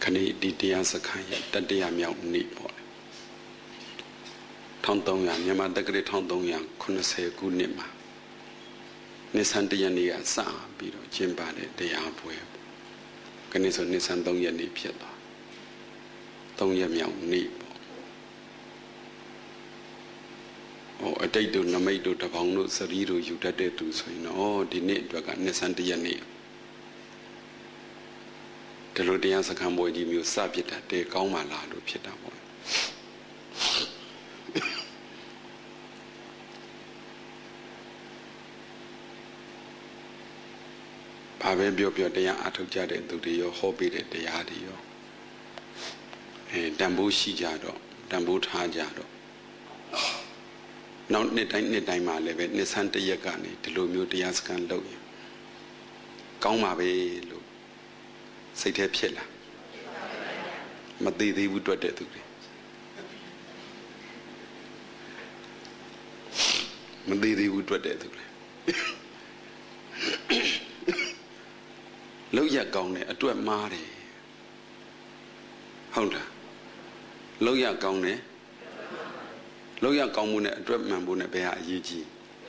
ခဏဒီတရားစခန်းရဲ့တတိယမြောက်နေ့ပေါ့1300မြန်မာတက္ကရာ1380ခုနှစ်မှာနိဆန်တရက်နေ့ကစပြီးတော့ကျင်းပတဲ့တရားပွဲခဏဆိုနိဆန်3ရက်နေ့ဖြစ်သွား3ရက်မြောက်နေ့ပေါ့အတိတ်တို့နမိတ်တို့တပေါင်းတို့စရီးတို့ယူတတ်တဲ့သူဆိုရင်တော့ဒီနေ့အတွက်ကနိဆန်တရက်နေ့ဒီလိုတရားစခန်းပွဲကြီးမျိုးစပြစ်တာတဲကောင်းမှလားလို့ဖြစ်တာပေါ့ဘာပဲပြောပြောတရားအထုတ်ကြတဲ့သူတွေရောဟောပေးတဲ့တရားတွေရောတန်ဖိုးရှိကြတော့တန်ဖိုးထားကြတော့နောက်နှစ်တိုင်းမှာလည်းပဲနှစ်ဆန်းတရက်ကနေဒီလိုမျိုးတရားစခန်းလုပ်ရင်ကောင်းပါပဲလို့စိတ်ထဲဖြစ်လာမသေးသေးဘူးတွေ့တဲ့သူတွေမသေးသေးဘူးတွေ့တဲ့သူတွေလောက်ရကောင်းတယ်အတွက်မားတယ်ဟုတ်လားလောက်ရကောင်းတယ်လောက်ရကောင်းမှုနဲ့အတွက်မှန်ဖို့နဲ့ဘယ်ဟာအရေးကြီး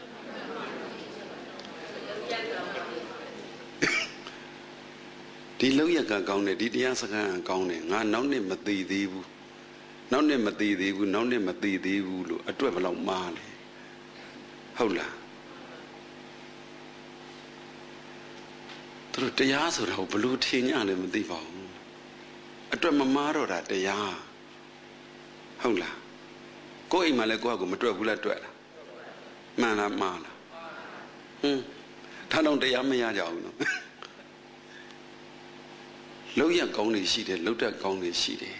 ဒီလောက်ရကကောင်းတယ်ဒီတရားစကားကောင်းတယ်ငါနောက်နေ့မသိသေးဘူးနောက်နေ့မသိသေးဘူးနောက်နေ့မသိသေးဘူးလို့အတွက်ဘယ်လောက်မားလဲဟုတ်လားသူတို့တရားဆိုတော့ဘလို့ထင်ကြလည်းမသိပါဘူးအတွက်မမားတော့တာတရားဟုတ်လားကိုယ်အိမ်မှာလည်းကိုယ့်ဟာကိုမတွေ့ဘူးလားတွေ့လားမှန်လားမှားလားဒါတော့တရားမရကြဘူးနော်လောက်ရကောင်းတွေရှိတယ်လောက်တတ်ကောင်းတွေရှိတယ်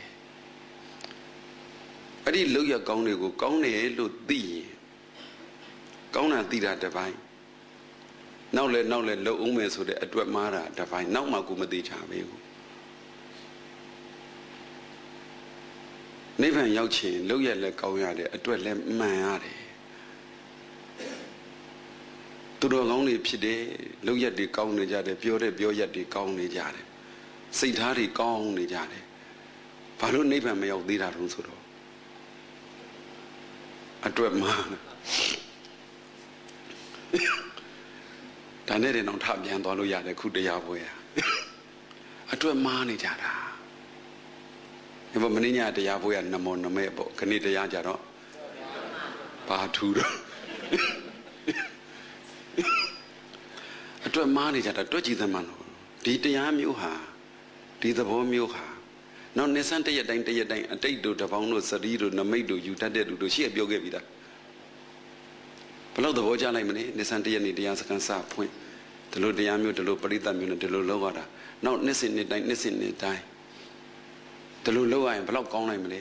အဲ့ဒီလောက်ရကောင်းတွေကိုကောင်းတယ်လို့သိရင်ကောင်းတာသိတာတစ်ပိုင်းနောက်လဲလုံအောင်မယ်ဆိုတဲ့အတွက်မှားတာတစ်ပိုင်းနောက်မှကိုမသိချပဲဘူးနိဗ္ဗာန်ရောက်ခြင်းလောက်ရလဲကောင်းရတယ်အတွက်လဲမှန်ရတယ်သူတော်ကောင်းတွေဖြစ်တယ်လောက်ရတွေကောင်းနေကြတယ်ပြောတဲ့ပြောရက်တွေကောင်းနေကြတယ်စိတ်ထားတွေကောင်းနေကြတယ်ဘာလို့နိဗ္ဗာန်မရောက်သေးတာတုံးဆိုတော့အတွက်မှားဒါနဲ့တော့ထပြန်သွားလို့ရတယ်ခုတရားပွဲရအတွက်မှားနေကြတာဒီမင်းညတရားပွဲရနမောနမဲပေါ့ခဏတရားကြတော့ဘာထူတော့အတွက်မှားနေကြတာတွက်ကြည့်သမှန်လို့ဒီတရားမျိုးဟာဒီသဘောမျိုးဟာနောက်နေဆန်းတရက်တိုင်းအတိတ်တို့တပေါင်းတို့စရီးတို့နမိတ်တို့ယူတတ်တဲ့လူတို့ရှေ့ပြောခဲ့ပြီသားဘလို့သဘောကျလိုက်မလဲနေဆန်းတရက်နေ့တရားစခန်းစဖွင့်ဒီလိုတရားမျိုးဒီလိုပရိသတ်မျိုးနဲ့ဒီလိုလောက်ရတာနောက်နှစ်စဉ်နှစ်တိုင်းဒီလိုလောက်ရရင်ဘလို့ကောင်းနိုင်မလဲ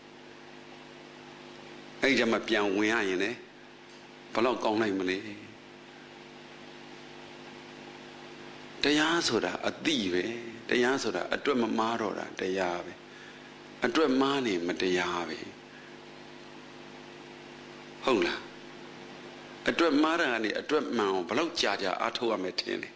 အဲ့ဒီကျမှပြန်ဝင်ရရင်လည်းဘလို့ကောင်းနိုင်မလဲတရားဆိုတာအတိပဲတရားဆိုတာအတွက်မမားတော့တာတရားပဲအတွက်မားနေမတရားပဲဟုတ်လားအတွက်မားတာကနေအတွက်မှန်အောင်ဘယ်လောက်ကြာအားထုတ်ရမယ်ထင်လဲ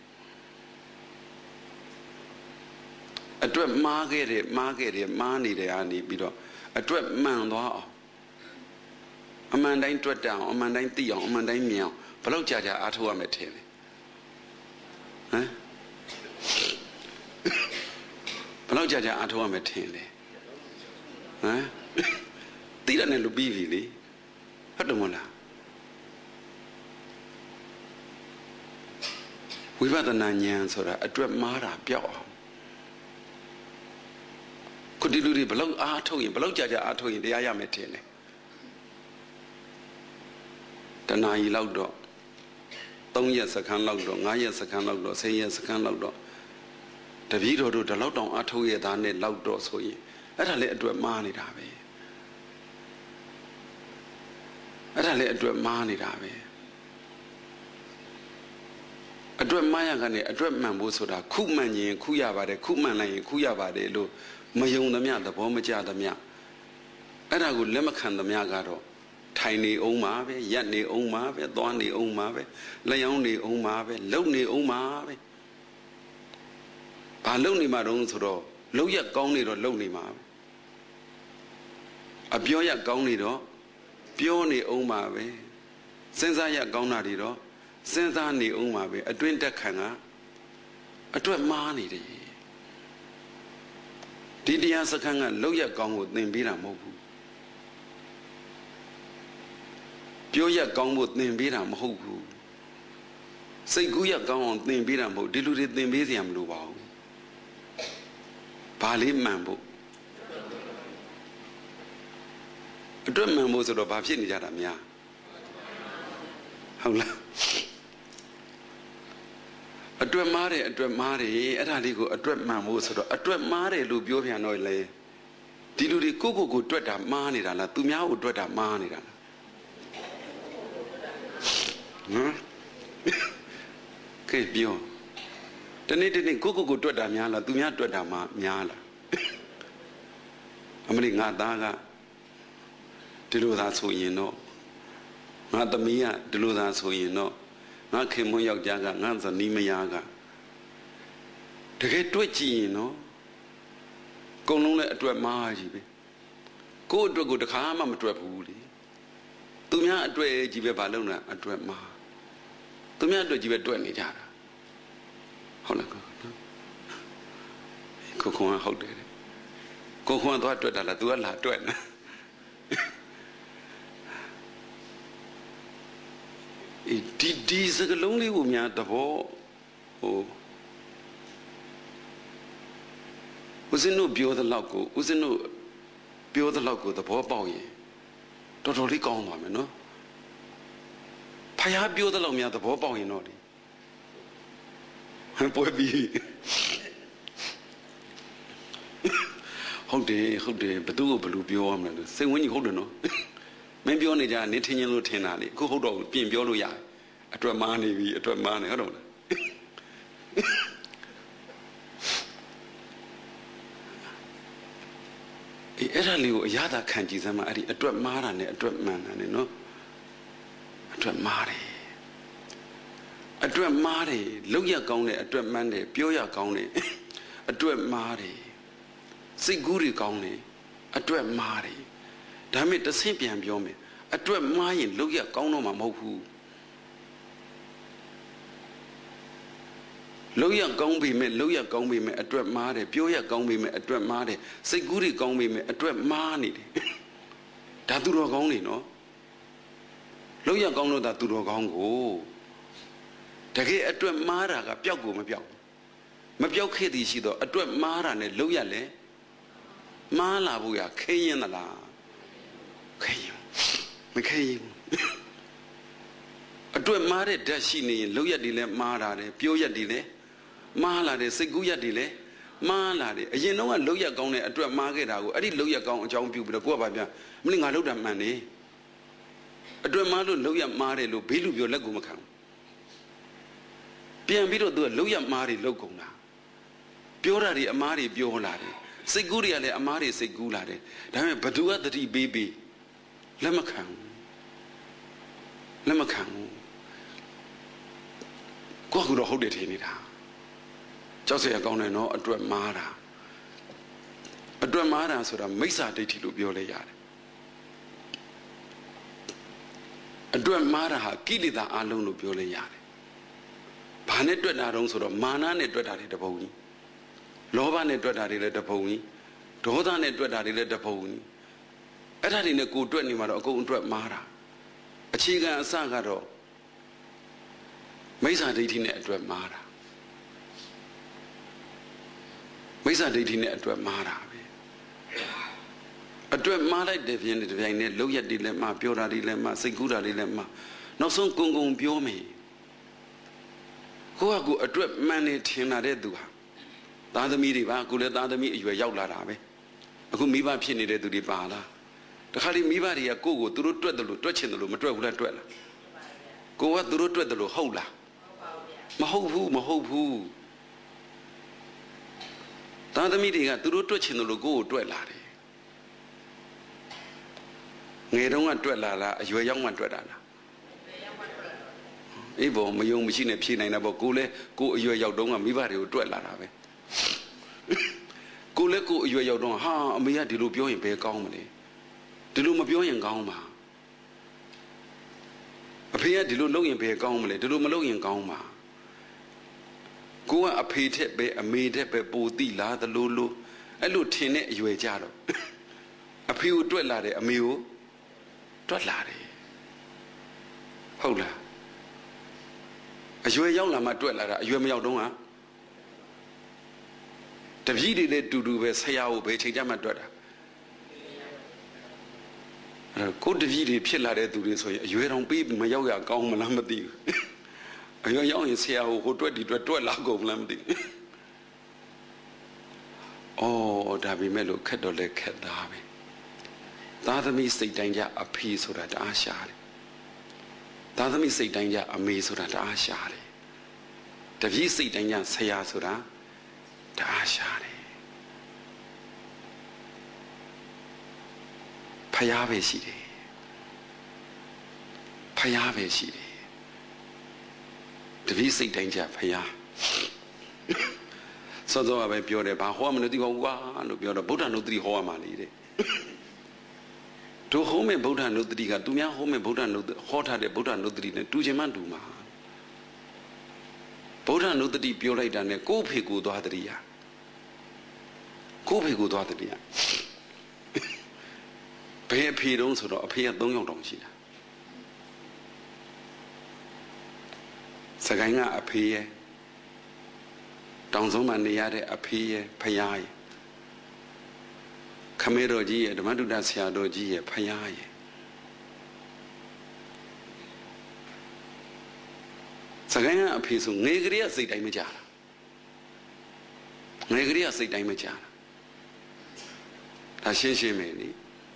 အတွက်မားခဲ့တယ်မားနေတယ်အနေပြီးတော့အတွက်မှန်သွားအောင်အမှန်တိုင်းတွက်တအောင်အမှန်တိုင်းသိအောင်အမှန်တိုင်းမြင်အောင်ဘယ်လောက်ကြာအားထုတ်ရမယ်ထင်လဲဟမ်ဘယ်လောက်ကြာအားထုတ်ရမယ်ထင်လဲဟမ်သိတယ်နဲ့လူပြီးပြီလေဟုတ်တယ်မလားဝိပဿနာဉာဏ်ဆိုတာအတွက်မှားတာပြောက်အောင်ခုဒီလူတွေဘယ်လောက်အားထုတ်ရင်ဘယ်လောက်ကြာအားထုတ်ရင်တရားရမယ်ထင်လဲတဏှာကြီးလောက်တော့3ရက်စခန်းလောက်တော့5ရက်စခန်းလောက်တော့10ရက်စခန်းလောက်တော့တပည့်တော်တို့ဒီလောက်တောင်အားထုတ်ရသားနဲ့လောက်တော့ဆိုရင်အဲ့ဒါလည်းအတွက်မှားနေတာပဲအတွက်မှားနေတာပဲအတွက်မှားရကနေအတွက်မှန်ဖို့ဆိုတာခုမှန်ရင်ခုရပါတယ်ခုမှန်လိုက်ရင်ခုရပါတယ်လို့မယုံသမျှသဘောမကျသမျှအဲ့ဒါကိုလက်မခံသမျှကတော့ထိုင်နေအောင်ပါပဲရက်နေအောင်ပါပဲသွားနေအောင်ပါပဲလျှောင်းနေအောင်ပါပဲလုံနေအောင်ပါပဲဘာလုံနေမှာတုံးဆိုတော့လုံးရကောင်းနေတော့လုံနေမှာအပြောရကောင်းနေတော့ပြောနေအောင်ပါပဲစဉ်းစားရကောင်းတာတွေတော့စဉ်းစားနေအောင်ပါပဲအတွင်းတက်ခံကအတွက်မှားနေတယ်ဒီတရားစခန်းကလုံးရကောင်းကိုသင်ပေးတာမဟုတ်ဘူးပြောရကောင်းဖို့သင်ပေးတာမဟုတ်ဘူးစိတ်ကူးရကောင်းအောင်သင်ပေးတာမဟုတ်ဒီလူတွေသင်ပေးစရာမလိုပါဘူးဘာလေးမှန်ဖို့အတွက်မှန်ဖို့ဆိုတော့ဘာဖြစ်နေကြတာများဟုတ်လားအတွက်မားတယ်အတွက်မားတယ်အဲ့ဒါလေးကိုအတွက်မှန်ဖို့ဆိုတော့အတွက်မားတယ်လို့ပြောပြန်တော့လေဒီလူတွေကိုတွက်တာမားနေတာလားသူများကိုတွက်တာမားနေတာလားကဲပြောတနေ့ကိုတွက်တာများလားသူများတွက်တာမှများလားအမလေးငါသားကဒီလိုသာဆိုရင်တော့ငါသမီးကဒီလိုသာဆိုရင်တော့ငါခင်မွန်းယောက်ျားကငါဇနီးမယားကတကယ်တွက်ကြည့်ရင်နော်အကုန်လုံးလည်းအတွက်မားကြီးပဲကိုယ့်အတွက်ကိုတခါမှမတွက်ဘူးလေသူများအတွက်ကြီးပဲဘာလို့လဲအတွက်မားသူများအတွက်ကြီးပဲတွက်နေကြတာဟုတ်လားကိုခွန်ကဟုတ်တယ်ကိုခွန်သွားတွက်တာလား तू ကလာတွက်နေဒီစကလုံးလေးကိုများသဘောဦးဇင်းတို့ပြောတဲ့လောက်ကိုဦးဇင်းတို့ပြောတဲ့လောက်ကိုသဘောပေါက်ရင်တော်တော်လေးကောင်းသွားမယ်နော်ဖယားပြောတဲ့လောက်များသဘောပေါက်ရင်တော့လေပွဲပြီးဟုတ်တယ်ဘသူ့ကိုဘယ်လိုပြောရမလဲလို့စိတ်ဝင်ကြီးဟုတ်တယ်နော်မင်းပြောနေကြနေထင်းချင်းလို့ထင်တာလေအခုဟုတ်တော့ပြင်ပြောလို့ရတယ်အတွက်မားနေပြီအတွက်မားနေဟုတ်တော့လားအဲ့ဒါလေးကိုအရသာခံကြည့်စမ်းမအဲ့ဒီအတွက်မားတာနဲ့အတွက်မှန်တာနဲ့နော်အတွက်မားတယ်အတွက်မားတယ်လောက်ရကောင်းတယ်အတွက်မှန်တယ်ပြောရကောင်းတယ်အတွက်မားတယ်စိတ်ကူးတွေကောင်းတယ်အတွက်မားတယ်ဒါမဲ့တဆင့်ပြန်ပြောမယ်အတွက်မားရင်လောက်ရကောင်းတော့မှာမဟုတ်ဘူးလောက်ရကောင်းပြီမဲ့လောက်ရကောင်းပြီမဲ့အတွက်မားတယ်ပြောရကောင်းပြီမဲ့အတွက်မားတယ်စိတ်ကူးတွေကောင်းပြီမဲ့အတွက်မားနေတယ်ဒါသူတော်ကောင်းနေနော်လောက်ရကောင်းလို့ဒါသူတော်ကောင်းကိုတကယ်အတွက်မားတာကပျောက်ကိုမပျောက်ခဲ့သည်ရှိတော့အတွက်မားတာနဲ့လောက်ရလဲမားလာဖို့ရခဲရင်သလားခဲရင်မခဲရင်အတွက်မားတဲ့ဓာတ်ရှိနေရင်လောက်ရတွေလဲမားတာတယ်ပြောရတွေလဲမားလာတယ်စိတ်ကူးရတွေလဲမားလာတယ်အရင်တော့ကလောက်ရကောင်းတဲ့အတွက်မားခဲ့တာကိုအဲ့ဒီလောက်ရကောင်းအကြောင်းပြုပြီးတော့ကိုကဘာပြန်မင်းငါလောက်တာမှန်နေအတွက်မားလို့လောက်ရမားတယ်လို့ဘေးလူပြောလက်ကိုမခံပြန်ပြီးတော့သူကလောက်ရမားတွေလောက်ကုန်တာပြောတာတွေအမားတွေပြောလာတယ်စိတ်ကူးတွေကလည်းအမားတွေစိတ်ကူးလာတယ်ဒါပေမဲ့ဘသူကတတိပေးလက်မခံကိုယ့်ကတော့ဟုတ်တယ်ထင်နေတာကြောက်စရာကောင်းတယ်နော်အတွက်မားတာဆိုတာမိစ္ဆာဒိဋ္ဌိလို့ပြောလဲရတယ်အတွက်မားတာဟာကိလေသာအလုံးလို့ပြောလဲရတယ်ဘာနဲ့တွက်တာတုံးဆိုတော့မာနနဲ့တွက်တာတွေတပုံကြီးလောဘနဲ့တွက်တာတွေလည်းတပုံကြီးဒေါသနဲ့တွက်တာတွေလည်းတပုံကြီးအဲ့ဒါတွေနဲ့ကိုတွက်နေမှာတော့အကုန်အတွက်မားတာအခြေခံအစကတော့မိစ္ဆာဒိဋ္ဌိနဲ့အတွက်မားတာမိစ္ဆာဒိဋ္ဌိနဲ့အတွက်မားတာပဲအတွက်မားလိုက်တဲ့ပြင်းတဲ့ပြိုင်နဲ့လောက်ရက်တွေလည်းမားပြောတာတွေလည်းမားစိတ်ကူးတာတွေလည်းမားနောက်ဆုံးကုံပြောမယ်ကိုကကိုအတွက်မှန်နေထင်လာတဲ့သူဟာသားသမီးတွေပါကိုလည်းသားသမီးအရွယ်ရောက်လာတာပဲအခုမိဘဖြစ်နေတဲ့သူတွေပါလားတခါလေမိဘတွေကကိုကိုသူတို့တွက်တယ်လို့တွက်ချင်တယ်လို့မတွက်ဘူးလားတွက်လားကိုကသူတို့တွက်တယ်လို့ဟုတ်လားမဟုတ်ဘူးသားသမီးတွေကသူတို့တွက်ချင်တယ်လို့ကိုကိုတွက်လာတယ်ငယ်တုန်းကတွက်လာလားအရွယ်ရောက်မှတွက်တာလားအေးဘောမယုံမရှိနဲ့ဖြေနိုင်တာပေါ့ကိုလည်းကိုအရွယ်ရောက်တုန်းကမိဘတွေကိုတွက်လာတာပဲကိုလည်းကိုအရွယ်ရောက်တော့ဟာအမေကဒီလိုပြောရင်ဘယ်ကောင်းမလဲဒီလိုမပြောရင်ကောင်းပါအဖေကဒီလိုလုပ်ရင်ဘယ်ကောင်းမလဲဒီလိုမလုပ်ရင်ကောင်းပါကိုကအဖေထက်ပဲအမေထက်ပဲပိုတိလာသလိုလိုအဲ့လိုထင်တဲ့အရွယ်ကြတော့အဖေကိုတွက်လာတယ်အမေကိုတွက်လာတယ်ဟုတ်လားအရွယ်ရောက်လာမှတွက်လာတာအရွယ်မရောက်တော့တပည့်တွေလည်းတူတူပဲဆရာကိုပဲချိန်ကြမှတွက်တာကိုတပည့်တွေဖြစ်လာတဲ့သူတွေဆိုရင်အရွယ်တောင်ပြီးမရောက်ရကောင်းမလားမသိဘူးအရွယ်ရောက်ရင်ဆရာကိုဟိုတွက်ဒီတွက်လာကုန်မလားမသိဘူးအော်ဒါပေမဲ့လို့ခက်တော့လည်းခက်သားပဲသားသမီးစိတ်တိုင်းကြအဖေဆိုတာတအားရှာတယ်သားသမီးစိတ်တိုင်းကြအမေဆိုတာတအားရှာတယ်တပည့်စိတ်တိုင်းကြဆရာဆိုတာတအားရှာတယ်ဖယားပဲရှိတယ်ဖယားပဲရှိတယ်တပည့်စိတ်တိုင်းကြဖယားစောစောကပဲပြောတယ်ဘာဟောမလို့ဒီဟောကွာလို့ပြောတော့ဗုဒ္ဓနုတ္တိဟောရမှာလေတဲ့တို့ဟောမဲ့ဗုဒ္ဓနုတ္တိကသူများဟောမဲ့ဗုဒ္ဓနုတ္တိဟောထားတဲ့ဗုဒ္ဓနုတ္တိနဲ့တူချင်မှတူမှာဗုဒ္ဓနုတ္တိပြောလိုက်တာနဲ့ကိုယ့်ဖေကိုသွားတတိယကိုယ့်ဖေကိုသွားတတိယဘယ်အဖေတုံးဆိုတော့အဖေက3ယောက်တောင်ရှိတာစကိုင်းကအဖေရဲ့တောင်ဆုံးမှာနေရတဲ့အဖေရဲ့ဖယားရဲ့ခမေတော်ကြီးရဲ့ဓမ္မတုဒ္ဒဆရာတော်ကြီးရဲ့ဖယားရဲ့စကိုင်းကအဖေဆိုငယ်ကလေးကစိတ်တိုင်းမကြတာငယ်ကလေးကစိတ်တိုင်းမကြတာဒါရှင်းရှင်းပဲလေ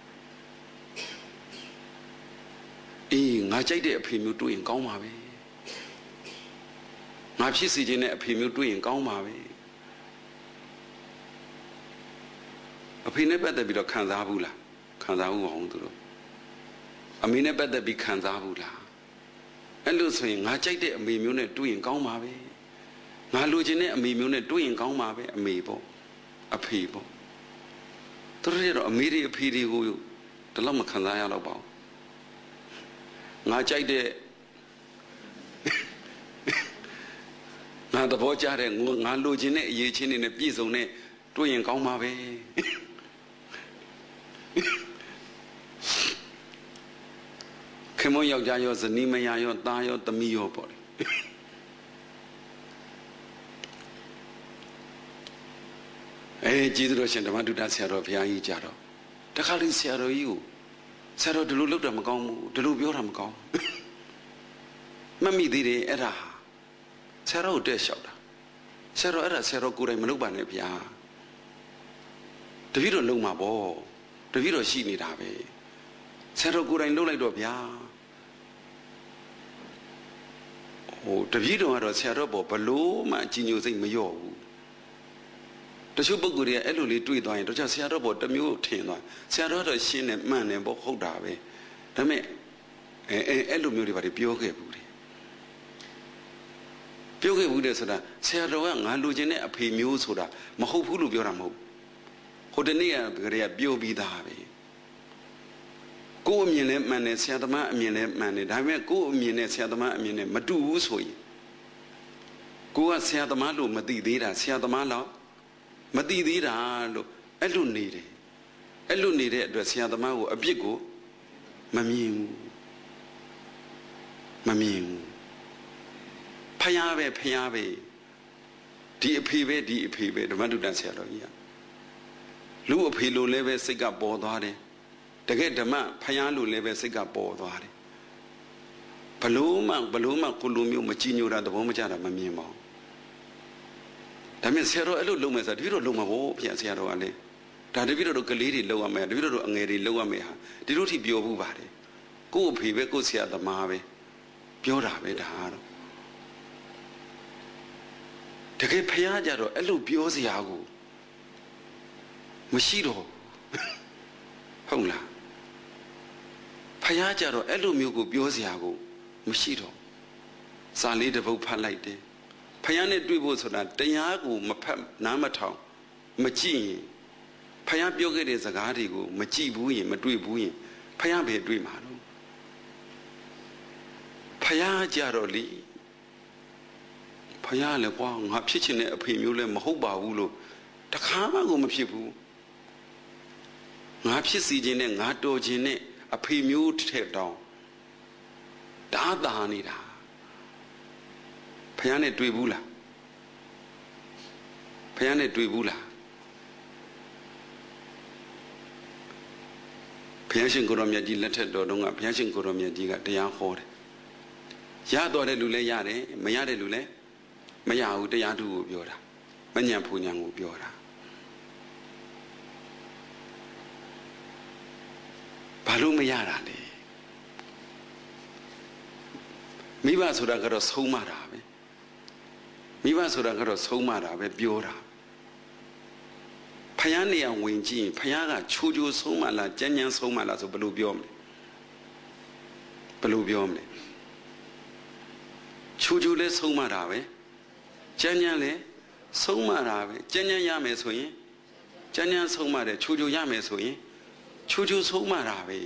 အေးငါကြိုက်တဲ့အဖေမျိုးတွေ့ရင်ကောင်းပါပဲငါဖြစ်စီခြင်းနဲ့အဖေမျိုးတွေ့ရင်ကောင်းပါပဲအဖေနဲ့ပတ်သက်ပြီးတော့ခံစားဘူးလားခံစားဘူးအောင်သူတို့အမေနဲ့ပတ်သက်ပြီးခံစားဘူးလားအဲ့လိုဆိုရင်ငါကြိုက်တဲ့အမေမျိုးနဲ့တွေ့ရင်ကောင်းပါပဲငါလိုချင်တဲ့အမေမျိုးနဲ့တွေ့ရင်ကောင်းပါပဲအမေပေါ့အဖေပေါ့သူတို့ကတော့အမေတွေအဖေတွေကိုဒီလောက်မခံစားရတော့ပါဘူးငါကြိုက်တဲ့ငါသဘောကျတဲ့ငါလိုချင်တဲ့အရေးချင်းတွေနဲ့ပြည့်စုံတဲ့တွေ့ရင်ကောင်းပါပဲခင်မယောက်ျားရောဇနီးမယားရောသားရောသမီးရောပေါ့လေကျေးဇူးတော်ရှင်ဓမ္မတုဒ္ဒဆရာတော်ဘုရားကြီးကြတော့တခါလေးဆရာတော်ကြီးကိုဆရာတော်ဒီလိုလုပ်တာမကောင်းဘူးဒီလိုပြောတာမကောင်းမမိသေးတယ်အဲ့ဒါဆရာတော်ကိုတက်လျှောက်တာဆရာတော်အဲ့ဒါဆရာတော်ကိုယ်တိုင်မလုပ်ပါနဲ့ဗျာတပည့်တော်လုံးမှာပေါ့တပည့်တော်ရှိနေတာပဲဆရာတော်ကိုယ်တိုင်လုပ်လိုက်တော့ဗျာဟိုတပည့်တော်ကတော့ဆရာတော်ပေါ်ဘလို့မှအကြည်ညိုစိတ်မလျော့ဘူးတချို့ပုဂ္ဂိုလ်တွေကအဲ့လိုလေးတွေ့သွားရင်တော့ဆရာတော်ပေါ်တစ်မျိုးထင်သွားဆရာတော်တော့ရှင်းတယ်မှန်တယ်ပေါ့ဟုတ်တာပဲဒါပေမဲ့အဲ့လိုမျိုးတွေဘာတွေပြောခဲ့ဘူးပြောခဲ့ဘူးတဲ့ဆိုတာဆရာတော်ကငါလိုချင်တဲ့အဖေမျိုးဆိုတာမဟုတ်ဘူးလို့ပြောတာမဟုတ်ဟိုတနေ့ကပြောပြီးသားပဲကိုယ်အမြင်နဲ့မှန်တယ်ဆရာသမားအမြင်နဲ့မှန်တယ်ဒါပေမဲ့ကိုယ်အမြင်နဲ့ဆရာသမားအမြင်နဲ့မတူဘူးဆိုရင်ကိုကဆရာသမားလို့မသိသေးတာဆရာသမားလောက်မသိသေးတာလို့အဲ့လိုနေတယ်အဲ့လိုနေတဲ့အတွက်ဆရာသမားကိုအပြစ်ကိုမမြင်ဘူးမမြင်ဘူးဖယားပဲဖယားပဲဒီအဖေပဲဒီအဖေပဲဓမ္မတုဒ္ဒဆရာတော်ကြီးကလူအဖေလိုလည်းပဲစိတ်ကပေါ်သွားတယ်တကယ်ဓမ္မဖယားလိုလည်းပဲစိတ်ကပေါ်သွားတယ်ဘလို့မှကိုလိုမျိုးမကြည်ညိုတာသဘောမကျတာမမြင်ပါဘူးဒါပေမဲ့ဆရာတော်အဲ့လိုလုပ်မယ်ဆိုတပည့်တော်လုပ်မှာပေါ့ဗျာဆရာတော်ကလည်းဒါတပည့်တော်တို့ကလေးတွေလုပ်ရမယ်တပည့်တော်တို့အငယ်တွေလုပ်ရမယ်ဟာဒီလိုထိပြောဘူးပါတယ်ကို့အဖေပဲကို့ဆရာသမားပဲပြောတာပဲဒါကတော့တကယ်ဖယားကြတော့အဲ့လိုပြောစရာကိုမရှိတော့ဟုတ်လားဖယားကြတော့အဲ့လိုမျိုးကိုပြောစရာကိုမရှိတော့စာလေးတစ်ပုဒ်ဖတ်လိုက်တယ်ဖယားနဲ့တွေ့ဖို့ဆိုတာတရားကိုမဖတ်နားမထောင်မမကြည့်ရင်ဖယားပြောခဲ့တဲ့စကားတွေကိုမကြည့်ဘူးရင်မတွေ့ဘူးရင်ဖယားပဲတွေ့မှာတော့ဖယားကြတော့လေဖယားလည်းကွာငါဖြစ်ချင်တဲ့အဖေမျိုးလည်းမဟုတ်ပါဘူးလို့တခါမှကိုမဖြစ်ဘူးငါဖြစ်စီခြင်းနဲ့ငါတော်ခြင်းနဲ့အဖေမျိုးထက်တောင်တားတာနေတာဖယားနဲ့တွေ့ဘူးလားဖယားနဲ့တွေ့ဘူးလားဘုရားရှင်ကိုရောမြတ်ကြီးလက်ထက်တော်တုန်းကဘုရားရှင်ကိုရောမြတ်ကြီးကတရားဟောတယ်ရတော်တဲ့လူလည်းရတယ်မရတဲ့လူလည်းမရဘူးတရားသူကိုပြောတာမညံဖူညံကိုပြောတာဘာလို့မရတာလဲမိဘဆိုတာကတော့ဆုံးမတာပဲမိဘဆိုတာကတော့ဆုံးမတာပဲပြောတာဖယားနေအောင်ဝင်ကြည့်ရင်ဖယားကချိုးချိုးဆုံးမလားကြမ်းကြမ်းဆုံးမလားဆိုဘယ်လိုပြောမလဲဘယ်လိုပြောမလဲချိုးချိုးလဲဆုံးမတာပဲကြမ်းကြမ်းလဲဆုံးမတာပဲကြမ်းကြမ်းရမယ်ဆိုရင်ကြမ်းကြမ်းဆုံးမတယ်ချိုးချိုးရမယ်ဆိုရင်ချိုးချိုးဆုံးမတာပဲ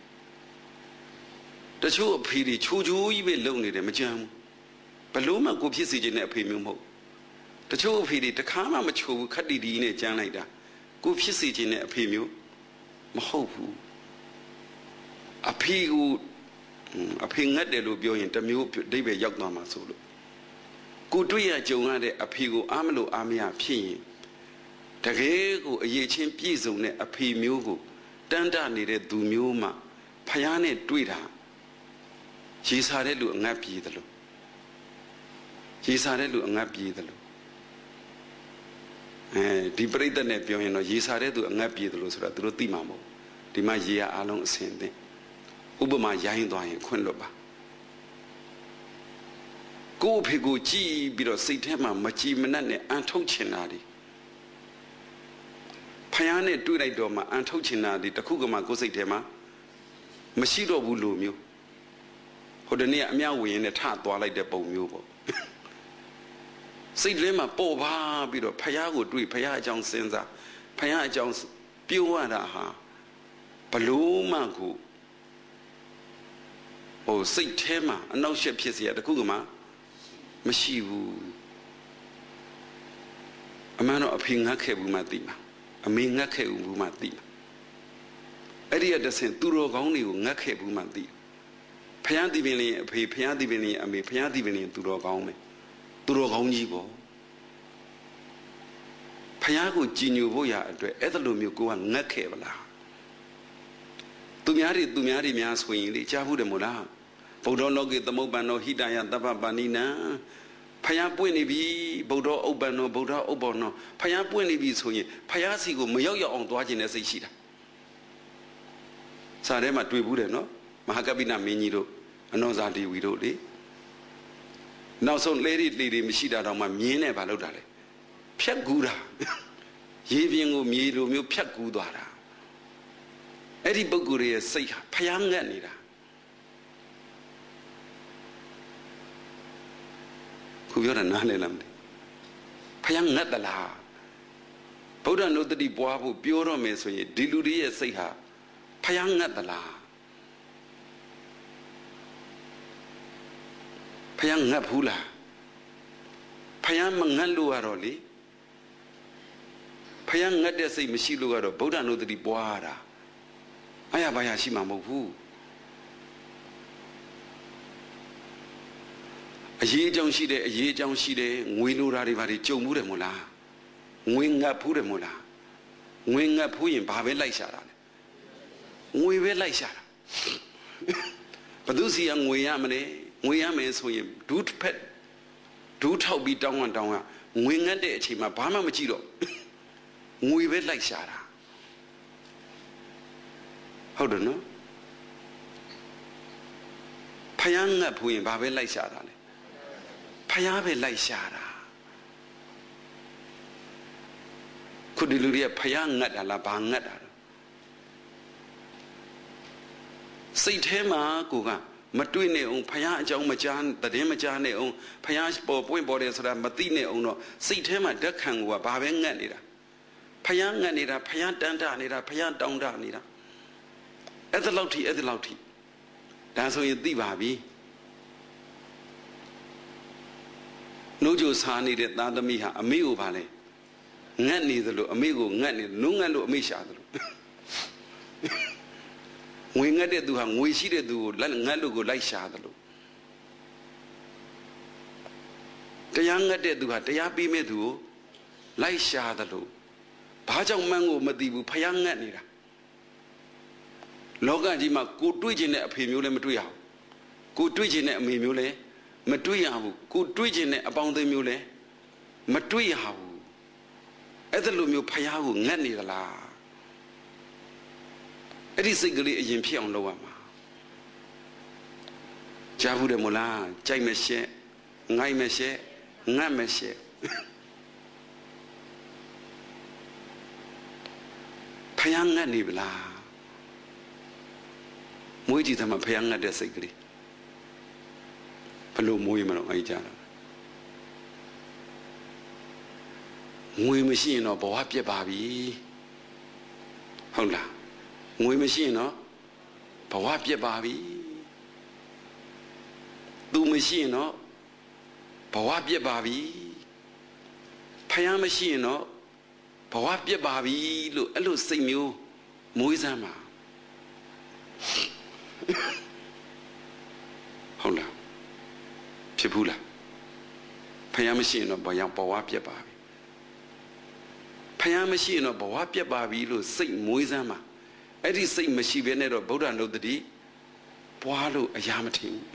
တချို့အဖေတွေချိုးချိုးကြီးပဲလုံနေတယ်မကြမ်းဘူးဘလို့မှကိုဖြစ်စီခြင်းနဲ့အဖေမျိုးမဟုတ်တချို့အဖေတွေတခါမှမချိုးဘူးခက်တီတီနဲ့ကြမ်းလိုက်တာကိုဖြစ်စီခြင်းနဲ့အဖေမျိုးမဟုတ်ဘူးအဖေကိုအဖေငတ်တယ်လို့ပြောရင်တမျိုးအဓိပ္ပာယ်ရောက်သွားမှာဆိုလို့ကိုတွေ့ရကြုံရတဲ့အဖေကိုအားမလို့အားမရဖြစ်ရင်တကယ်ကိုအရေးချင်းပြည့်စုံတဲ့အဖေမျိုးကိုတန်းတနေတဲ့သူမျိုးမှဖယားနဲ့တွေ့တာရေစာတဲ့လူအငတ်ပြေးတယ်လို့ရေစာတဲ့လူအငတ်ပြေးတယ်လို့ဒီပြိတ္တနဲ့ပြောရင်တော့ရေစာတဲ့သူအငတ်ပြေးတယ်လို့ဆိုတာသူတို့သိမှာမဟုတ်ဒီမှာရေရအလုံးအစင်တဲ့ဥပမာရိုင်းသွားရင်ခွင့်လွတ်ပါကိုယ့်အဖေကိုကြည့်ပြီးတော့စိတ်ထဲမှာမကြည်မနှက်နဲ့အန်ထုတ်ချင်တာဒီဖယားနဲ့တွေ့လိုက်တော့မှအန်ထုတ်ချင်တာဒီတခုကမှကိုယ်စိတ်ထဲမှာမရှိတော့ဘူးလို့မျိုးဟိုတနေ့အမြောက်ဝင်ရင်နဲ့ထသွားလိုက်တဲ့ပုံမျိုးပေါ့စိတ်ထဲမှာပေါ်ပါပြီးတော့ဖယားကိုတွေ့ဖယားအကြောင်းစဉ်းစားဖယားအကြောင်းပြောရတာဟာဘလို့မှကိုဟိုစိတ်ထဲမှာအနောက်ရှက်ဖြစ်เสียတခုကမှမရှိဘူးအမှန်တော့အဖေငတ်ခဲ့ဘူးမှသိမှာအမေငတ်ခဲ့ဘူးမှသိမှာအဲ့ဒီအတဆင်သူတော်ကောင်းတွေကိုငတ်ခဲ့ဘူးမှသိဖယားသိပင်လေးအဖေဖယားသိပင်လေးအမေဖယားသိပင်လေးသူတော်ကောင်းပဲသူတော်ကောင်းကြီးပေါ့ဖယားကိုကြည်ညိုဖို့ရအတွက်အဲ့လိုမျိုးကိုကငတ်ခဲ့ပါလားသူများတွေများဆိုရင်လေကြားဘူးတယ်မို့လားဗုဒ္ဓလောကေသမုပ္ပန္နောဟိတယသဗ္ဗပါဏိနံဖယားပွင့်နေပြီဗုဒ္ဓဥပ္ပန္နောဗုဒ္ဓဥပ္ပန္နောဖယားပွင့်နေပြီဆိုရင်ဖယားစီကိုမရောက်ရောက်အောင်သွားခြင်းနဲ့စိတ်ရှိတာစာထဲမှာတွေ့ဘူးတယ်နော်မဟာကပိနမင်းကြီးတို့အနောဇာဒေဝီတို့လေနောက်ဆုံးလေတွေမရှိတာတော့မှမြင်းနဲ့ဘာလုပ်တာလဲဖြတ်ကူးတာရေပြင်ကိုမြေလိုမျိုးဖြတ်ကူးသွားတာအဲ့ဒီပုဂ္ဂိုလ်ရဲ့စိတ်ဟာဖယားငတ်နေတာခုပြောတာနားလည်လားမသိဖယားငတ်သလားဗုဒ္ဓနုတ္တိပွားဖို့ပြောတော့မယ်ဆိုရင်ဒီလူတွေရဲ့စိတ်ဟာဖယားငတ်သလားဖယားငတ်ဘူးလားဖယားမငတ်လို့ရတော့လေဖယားငတ်တဲ့စိတ်မရှိလို့ကတော့ဗုဒ္ဓနုတ္တိပွားတာအရာဘာရရှိမှာမဟုတ်ဘူးအရေးအကြောင်းရှိတယ်ငွေလိုတာတွေဘာတွေကြုံမှုတယ်မို့လားငွေငတ်ဖူးတယ်မို့လားငွေငတ်ဖူးရင်ဘာပဲလိုက်ရှာတာလဲငွေပဲလိုက်ရှာတာဘသူစီကငွေရမလဲငွေရမယ်ဆိုရင်ဒူးထောက်ပြီးတောင်းရငွေငတ်တဲ့အချိန်မှာဘာမှမကြည့်တော့ငွေပဲလိုက်ရှာတာဟုတ်တယ်နော်ဖယားငတ်ဖူးရင်ဘာပဲလိုက်ရှာတာလဲဖယားပဲလိုက်ရှာတာခုဒီလူတွေကဖယားငတ်တာလားဘာငတ်တာလဲစိတ်ထဲမှာကိုကမတွေ့နဲ့အောင်ဖယားအကြောင်းမကြားသတင်းမကြားနဲ့အောင်ဖယားပွင့်ပေါ်တယ်ဆိုတာမသိနဲ့အောင်တော့စိတ်ထဲမှာဓာတ်ခံကိုကဘာပဲငတ်နေတာဖယားငတ်နေတာဖယားတန်းတာနေတာဖယားတောင်းတနေတာအဲ့ဒါလောက်ထိဒါဆိုရင်သိပါပြီနှုတ်ကြစားနေတဲ့သားသမီးဟာအမေကိုပါလဲငတ်နေသလိုအမေကိုငတ်နေနှုတ်ငတ်လို့အမေရှာသလိုငွေငတ်တဲ့သူဟာငွေရှိတဲ့သူကိုငတ်လို့ကိုလိုက်ရှာသလိုတရားငတ်တဲ့သူဟာတရားပြီးမဲ့သူကိုလိုက်ရှာသလိုဘာကြောင့်မှန်းကိုမသိဘူးဖယားငတ်နေတာလောကကြီးမှာကိုတွေ့ခြင်းနဲ့အဖေမျိုးလည်းမတွေ့ရဘူးကိုတွေ့ခြင်းနဲ့အမေမျိုးလည်းမတွေ့ရဘူးကိုတွေ့ခြင်းနဲ့အပေါင်းအသင်းမျိုးလည်းမတွေ့ရဘူးအဲ့ဒါလိုမျိုးဖယားကိုငတ်နေသလားအဲ့ဒီစိတ်ကလေးအရင်ဖြစ်အောင်လုပ်ရမှာကြားဘူးတယ်မို့လားကြိုက်မရှက်ငိုက်မရှက်ငတ်မရှက်ဖယားငတ်နေဗလားမွေးကြည့်သမှာဖယားငတ်တဲ့စိတ်ကလေးဘလို့မွေးမလို့အဲ့ကြတာငွေမရှိရင်တော့ဘဝပြတ်ပါပြီဟုတ်လားငွေမရှိရင်တော့ဘဝပြတ်ပါပြီသူမရှိရင်တော့ဘဝပြတ်ပါပြီဖယားမရှိရင်တော့ဘဝပြတ်ပါပြီလို့အဲ့လိုစိတ်မျိုးမွေးစမ်းပါဟုတ်လားဖြစ်ဘူးလားဖယားမရှိရင်တော့ဘဝပြတ်ပါပြီဖယားမရှိရင်တော့ဘဝပြတ်ပါပြီလို့စိတ်မွေးစမ်းပါအဲ့ဒီစိတ်မရှိဘဲနဲ့တော့ဗုဒ္ဓနုတ္တိပွားလို့အရာမထင်ဘူး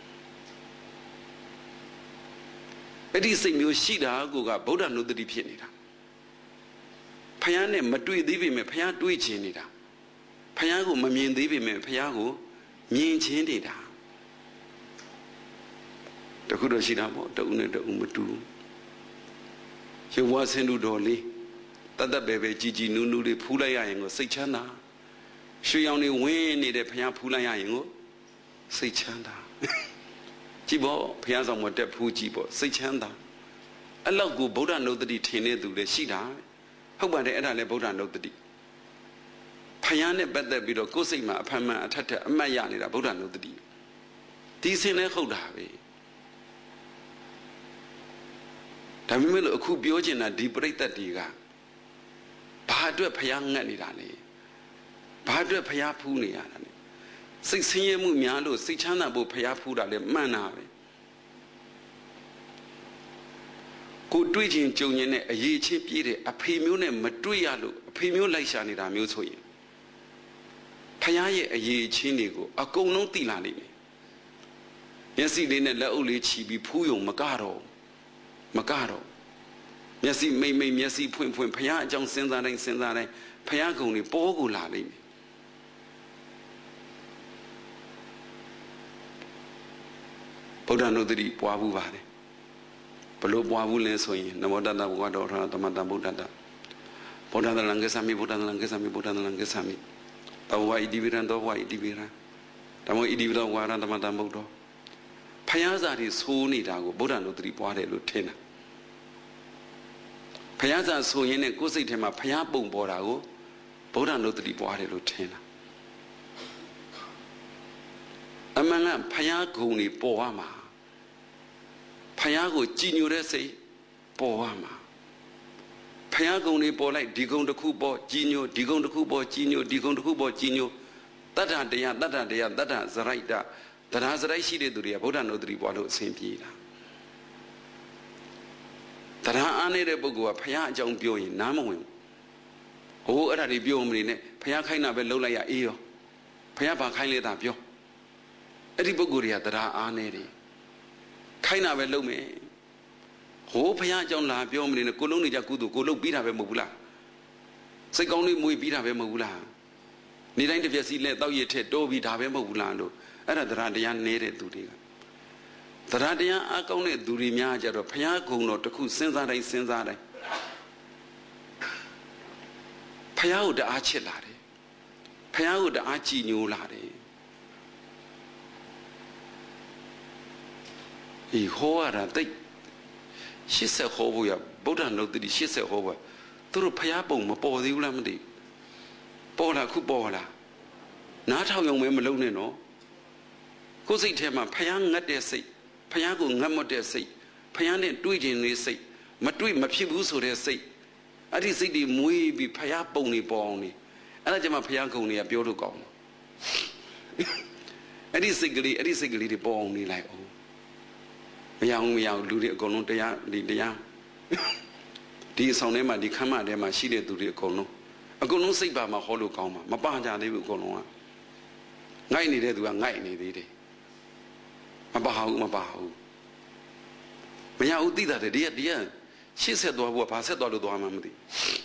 အဲ့ဒီစိတ်မျိုးရှိတာကိုကဗုဒ္ဓနုတ္တိဖြစ်နေတာဖယားနဲ့မတွေ့သေးပေမဲ့ဖယားတွေ့ချင်နေတာဖယားကိုမမြင်သေးပေမဲ့ဖယားကိုမြင်ချင်းနေတာတခုတော့ရှိတာပေါ့တဦးနဲ့တဦးမတူရုပ်ဝါဆင်းတူတော်လေးတတ်တတ်ပဲကြည်ကြည်နူးနူးလေးဖူးလိုက်ရရင်ကိုစိတ်ချမ်းသာရွှေရောင်နေဝင်းနေတဲ့ဖယားဖူးလိုက်ရရင်ကိုစိတ်ချမ်းသာကြည့်ပေါ့ဖယားဆောင်မတက်ဖူးကြည့်ပေါ့စိတ်ချမ်းသာအဲ့လောက်ကိုဗုဒ္ဓနုတ္တိထင်တဲ့သူလည်းရှိတာဟုတ်ပါတယ်အဲ့ဒါလည်းဗုဒ္ဓနုတ္တိဖယားနဲ့ပတ်သက်ပြီးတော့ကိုယ်စိတ်မှာအဖန်မှန်အထက်ထက်အမှတ်ရနေတာဗုဒ္ဓနုတ္တိဒီစင်လည်းဟုတ်တာပဲဒါပေမဲ့လို့အခုပြောချင်တာဒီပြိတ္တတွေကဘာအတွက်ဖယားငတ်နေတာလဲဘာအတွက်ဖယားဖူးနေရတာလဲစိတ်ဆင်းရဲမှုများလို့စိတ်ချမ်းသာဖို့ဖယားဖူးတာလဲမှန်တာပဲကိုတွေ့ချင်းကြုံရင်နဲ့အရေးချင်းပြေးတဲ့အဖေမျိုးနဲ့မတွေ့ရလို့အဖေမျိုးလိုက်ရှာနေတာမျိုးဆိုရင်ဖယားရဲ့အရေးချင်းတွေကိုအကုန်လုံးသိလာလိမ့်မယ်မျက်စိလေးနဲ့လက်အုပ်လေးချီပြီးဖူးယုံမကတော့မျက်စိမိတ်မျက်စိဖွင့်ဖယားအကြောင်းစဉ်းစားတိုင်းဖယားကုံတွေပေါ်ကိုလာလိမ့်မယ်ဗုဒ္ဓနုတ္တိပွားဘူးပါတယ်ဘလို့ပွားဘူးလဲဆိုရင်နမောတတ္တဘဂဝတောရသမတ္တဗုဒ္ဓတ္တဗုဒ္ဓတလံကိသမိဗုဒ္ဓတလံကိသမိဗုဒ္ဓတလံကိသမိတောဝါဣတိဝိရံတောဝါဣတိဝိရံဓမ္မဣတိဝိရံဝါရသမတ္တဗုဒ္ဓဖယားစာတွေဆိုးနေတာကိုဗုဒ္ဓနုတ္တိပွားတယ်လို့ထင်တာဖယားစာဆိုရင်နဲ့ကိုယ်စိတ်ထဲမှာဖယားပုံပေါ်တာကိုဗုဒ္ဓနုတ္တိပွားတယ်လို့ထင်တာအမှန်ကဖယားဂုဏ်တွေပေါ်ရမှာဖယားကိုကြည်ညိုတဲ့စိတ်ပေါ်ရမှာဖယားဂုဏ်တွေပေါ်လိုက်ဒီဂုဏ်တစ်ခုပေါ်ကြည်ညိုဒီဂုဏ်တစ်ခုပေါ်ကြည်ညိုဒီဂုဏ်တစ်ခုပေါ်ကြည်ညိုတတ္ထတရားတတ္ထဇရိုက်တာတရားဇရိုက်ရှိတဲ့သူတွေကဗုဒ္ဓနုတ္တိပွားလို့အဆင်ပြေတာတရားအားနေတဲ့ပုဂ္ဂိုလ်ကဖယားအကြောင်းပြောရင်နားမဝင်ဟိုအဲ့ဒါတွေပြောမနေနဲ့ဖယားခိုင်းတာပဲလှုပ်လိုက်ရအေးရောဖယားဘာခိုင်းလဲတာပြောအဲ့ဒီပုဂ္ဂိုလ်တွေကတရားအားနေတယ်ခိုင်းတာပဲလုပ်မယ်ဟိုဖယားအကြောင်းလာပြောမနေနဲ့ကိုလုံးနေကြကုသိုလ်ကိုလုပ်ပြီးတာပဲမဟုတ်ဘူးလားစိတ်ကောင်းလေးမွေးပြီးတာပဲမဟုတ်ဘူးလားနေတိုင်းတစ်ပြက်စီလက်တောက်ရထက်တိုးပြီးဒါပဲမဟုတ်ဘူးလားလို့အဲ့ဒါတရားနေတဲ့သူတွေကတရားအကောင်းတဲ့သူတွေများကြတော့ဘုရားကုံတော်တစ်ခုစဉ်းစားတိုင်းဘုရားကိုတအားချစ်လာတယ်ဘုရားကိုတအားကြည်ညိုလာတယ်ဒီဟောရတာတိတ်80ဟောဖို့ရဗုဒ္ဓနုတ္တိ80ဟောဖို့သူတို့ဖျားပုံမပေါ်သေးဘူးလားမသိပေါ်လာခုပေါ်လာနားထောင်ရုံပဲမလုံးနဲ့နော်ကိုယ်စိတ်ထဲမှာဖျားငတ်တဲ့စိတ်ဖျားကိုငတ်မွတ်တဲ့စိတ်ဖျားနဲ့တွေးကျင်နေစိတ်မတွေးမဖြစ်ဘူးဆိုတဲ့စိတ်အဲ့ဒီစိတ်တွေမွေးပြီးဖျားပုံနေပေါ်အောင်နေအဲ့ဒါကြမှာဖျားကုံတွေကပြောလို့ကောင်းတယ်အဲ့ဒီစိတ်ကလေးတွေပေါ်အောင်နေလိုက်အောင်မရအောင်လူတွေအကုန်လုံးတရားဒီအဆောင်ထဲမှာဒီခမ်းမထဲမှာရှိတဲ့သူတွေအကုန်လုံးစိတ်ပါမှာဟောလို့ကောင်းမှာမပကြသေးဘူးအကုန်လုံးကငိုက်နေတဲ့သူကငိုက်နေသေးတယ်မပါဘူးမရဘူးသိတာတည်းဒီကရှေ့ဆက်သွားဖို့ကဘာဆက်သွားလို့သွားမှမသိ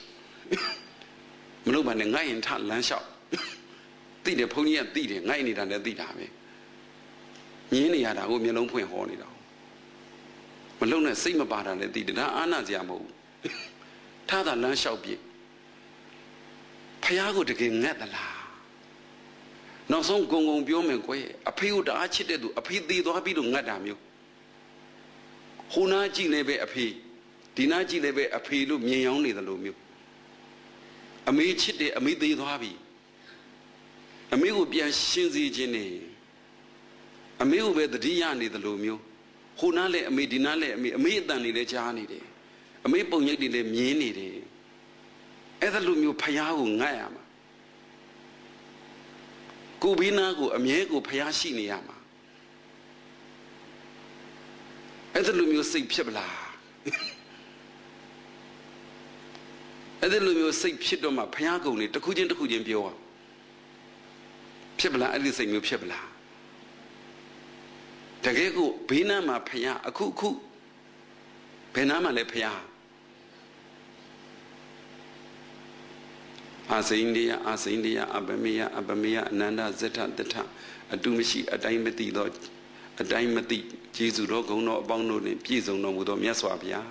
မလို့ပါနဲ့ငိုက်ရင်ထလမ်းလျှောက်သိတယ်ဘုန်းကြီးကသိတယ်ငိုက်နေတာလည်းသိတာပဲညင်းနေရတာကိုမျက်လုံးဖွင့်ဟောနေတာမလုံးနဲ့စိတ်မပါတာလည်းသိတယ်ဒါအာနာစရာမဟုတ်ဘူးထားတာလမ်းလျှောက်ပြစ်ဖះကိုတကယ်ငတ်သလားနောက်ဆုံးဂုံပြောမယ်ကွယ်အဖေကိုတအားချစ်တဲ့သူအဖေသေးသွားပြီးတော့ငတ်တာမျိုးဟိုနာကြည့်လည်းပဲအဖေဒီနာကြည့်လည်းပဲအဖေလို့မြင်ရောင်းနေတယ်လို့မျိုးအမေချစ်တယ်အမေသေးသွားပြီအမေကိုပြန်ရှင်းစေခြင်းနဲ့အမေကိုပဲတတိယနေတယ်လို့မျိုးဟိုနာလည်းအမေဒီနာလည်းအမေအတန်နေလည်းကြားနေတယ်အမေပုံရိပ်တွေလည်းမြင်နေတယ်အဲ့ဒါလိုမျိုးဖះကိုငတ်ရမှာကိုဘီနာကိုအမြဲကိုဖះရှိနေရမှာအဲ့ဒါလိုမျိုးစိတ်ဖြစ်ပလားအဲ့ဒါလိုမျိုးစိတ်ဖြစ်တော့မှဖះကုံတွေတစ်ခုချင်းပြောရဖြစ်ပလားအဲ့ဒီစိတ်မျိုးဖြစ်ပလားတကယ်ကိုဘေးနားမှာဖះအခုဘယ်နားမှာလဲဖះအာစိန်တရားအပမေယအနန္တဇထတထအတုမရှိအတိုင်းမသိသောအတိုင်းမသိကျေးဇူးတော်ဂုဏ်တော်အပေါင်းတို့နှင့်ပြည့်စုံတော်မူသောမြတ်စွာဘုရား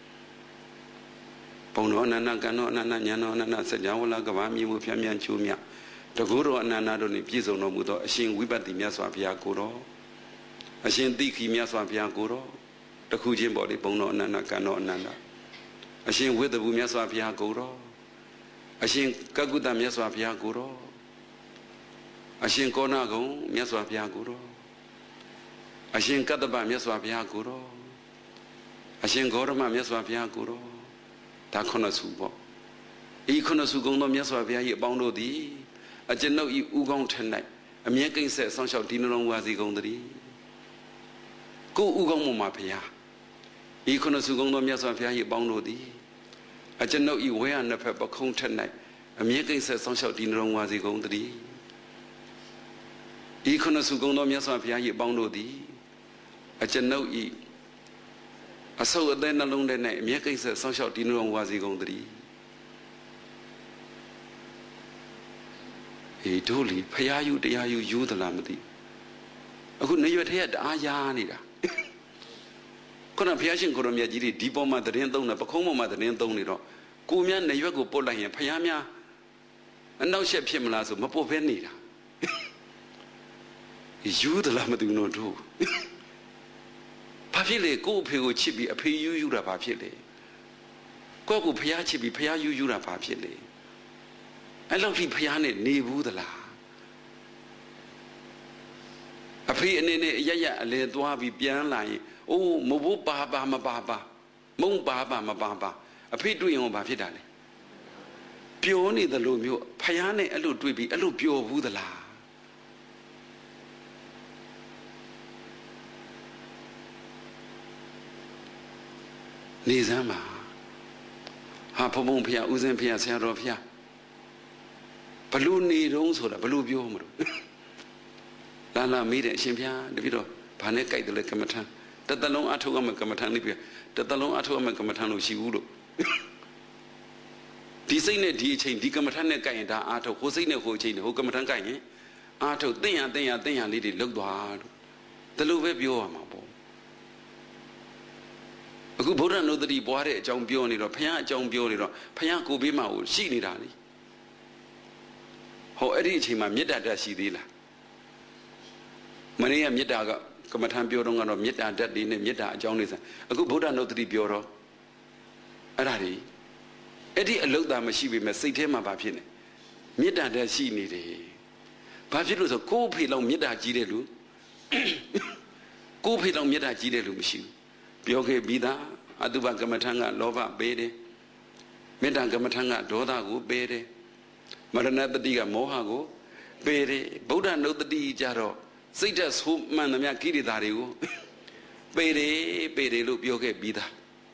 ဘုံတော်အနန္တကံတော်အနန္တဉာဏ်တော်အနန္တစัจ java လာကဘာမြေမှုဖြန်းချိုးမြတကူတော်အနန္တတို့နှင့်ပြည့်စုံတော်မူသောအရှင်ဝိပဿနာမြတ်စွာဘုရားကိုတော်အရှင်သိခိမြတ်စွာဘုရားကိုတော်တခုချင်းပေါ်လေဘုံတော်အနန္တကံတော်အနန္တအရှင်ဝိသဘူမြတ်စွာဘုရားကိုတော်အရှင်ကကုတ္တမြတ်စွာဘုရားကိုတော်အရှင်ကောဏဂုံမြတ်စွာဘုရားကိုတော်အရှင်ကတ္တပမြတ်စွာဘုရားကိုတော်အရှင်ဂေါရမမြတ်စွာဘုရားကိုတော်ဒါခုနှစ်စုပေါ့ဤခုနှစ်စုကုံသောမြတ်စွာဘုရား၏အပေါင်းတို့သည်အကျွန်ုပ်ဤဥကောင်းထက်၌အမြဲကိစ္စဆောင်းလျှောက်ဒီနှလုံးဝါစီကုန်သည်ကိုဥကောင်းမှာဘုရားဤခုနှစ်စုကုံသောမြတ်စွာဘုရား၏အပေါင်းတို့သည်အကျွန်ုပ်ဤဝဲရနှစ်ဖက်ပခုံးထက်၌အမြဲကိစ္စဆောင်းလျှောက်ဒီနှလုံးဝါစီကုန်သည်ဤခုနှစ်စုကုံသောမြတ်စွာဘုရား၏အပေါင်းတို့သည်အကျွန်ုပ်ဤအဆုပ်အသက်နှလုံးထဲ၌အမြဲကိစ္စဆောင်းလျှောက်ဒီနှလုံးဝါစီကုန်သည်တို့လီဖရာယူတရားယူသလားမသိအခုနေရွက်ထဲကတအားယားနေတာခုနဘုရားရှင်ကိုရမြတ်ကြီးတွေဒီပေါ်မှာသတင်းသုံးတယ်ပခုံးပေါ်မှာသတင်းသုံးနေတော့ကိုမြတ်နေရွက်ကိုပုတ်လိုက်ရင်ဖရာများအနောက်ရှက်ဖြစ်မလားဆိုမပုတ်ဘဲနေတာယူသလားမသိဘူးတို့ဘာဖြစ်လဲကို့အဖေကိုချစ်ပြီးအဖေယူတာဘာဖြစ်လဲကိုယ့်ကိုဖရာချစ်ပြီးဖရာယူတာဘာဖြစ်လဲအဲ့လောက်ထိဖျားနဲ့နေဘူးသလားအဖေအနေနဲ့အရအလဲသွားပြီးပြန်လာရင်အိုးမဘိုးပါမပါမုံပါမပါအဖေတွေ့ရင်ဘာဖြစ်တာလဲပျော်နေသလိုမျိုးဖျားနဲ့အဲ့လိုတွေ့ပြီးအဲ့လိုပျော်ဘူးသလားနေစမ်းပါဟာဘုံဖျားဦးစင်းဖျားဆရာတော်ဖျားဘလူနေတုံးဆိုတာဘလူပြောမလို့လာမေးတယ်အရှင်ဘုရားတပည့်တော်ဘာနဲ့ကြိုက်တယ်လဲကမ္မထံတသက်လုံးအထုတ်ရမယ်ကမ္မထံလေးပြတသက်လုံးအထုတ်ရမယ်ကမ္မထံလို့ရှိဘူးလို့ဒီစိတ်နဲ့ဒီအချိန်ဒီကမ္မထံနဲ့ကြိုက်ရင်ဒါအထုတ်ဟိုစိတ်နဲ့ဟိုအချိန်ဟိုကမ္မထံကြိုက်ရင်အထုတ်သင်ရလေးတွေလုတ်သွားလို့ဒါလိုပဲပြောရမှာပေါ့အခုဗုဒ္ဓနုတ္တိပွားတဲ့အကြောင်းပြောနေတော့ဘုရားအကြောင်းပြောနေတော့ဘုရားကိုဘေးမှာကိုရှိနေတာလေဟောအဲ့ဒီအချိန်မှာမေတ္တာဓာတ်ရှိသေးလားမနေ့ကမေတ္တာကကမ္မထံပြောတော့ကတော့မေတ္တာဓာတ်တွေနဲ့မေတ္တာအကြောင်းတွေဆိုအခုဗုဒ္ဓနုတ္တိပြောတော့အဲ့ဒါတွေအဲ့ဒီအလုတ်သားမရှိပေမဲ့စိတ်ထဲမှာဘာဖြစ်နေမေတ္တာတည်းရှိနေတယ်ဘာဖြစ်လို့ဆိုကိုယ်ဖေလောက်မေတ္တာကြီးတဲ့လူကိုယ်ဖေလောက်မေတ္တာကြီးတဲ့လူမရှိဘူးပြောခဲ့ပြီးသားအတုပကမ္မထံကလောဘပေးတယ်မေတ္တာကမ္မထံကဒေါသကိုပေးတယ်မရဏတတိကမောဟကိုပေးတယ်ဗုဒ္ဓနုတ္တိကြတော့စိတ်ဓာတ်ဆိုးမှန်သမျှကိရိတာတွေကိုပေးတယ်လို့ပြောခဲ့ပြီးသား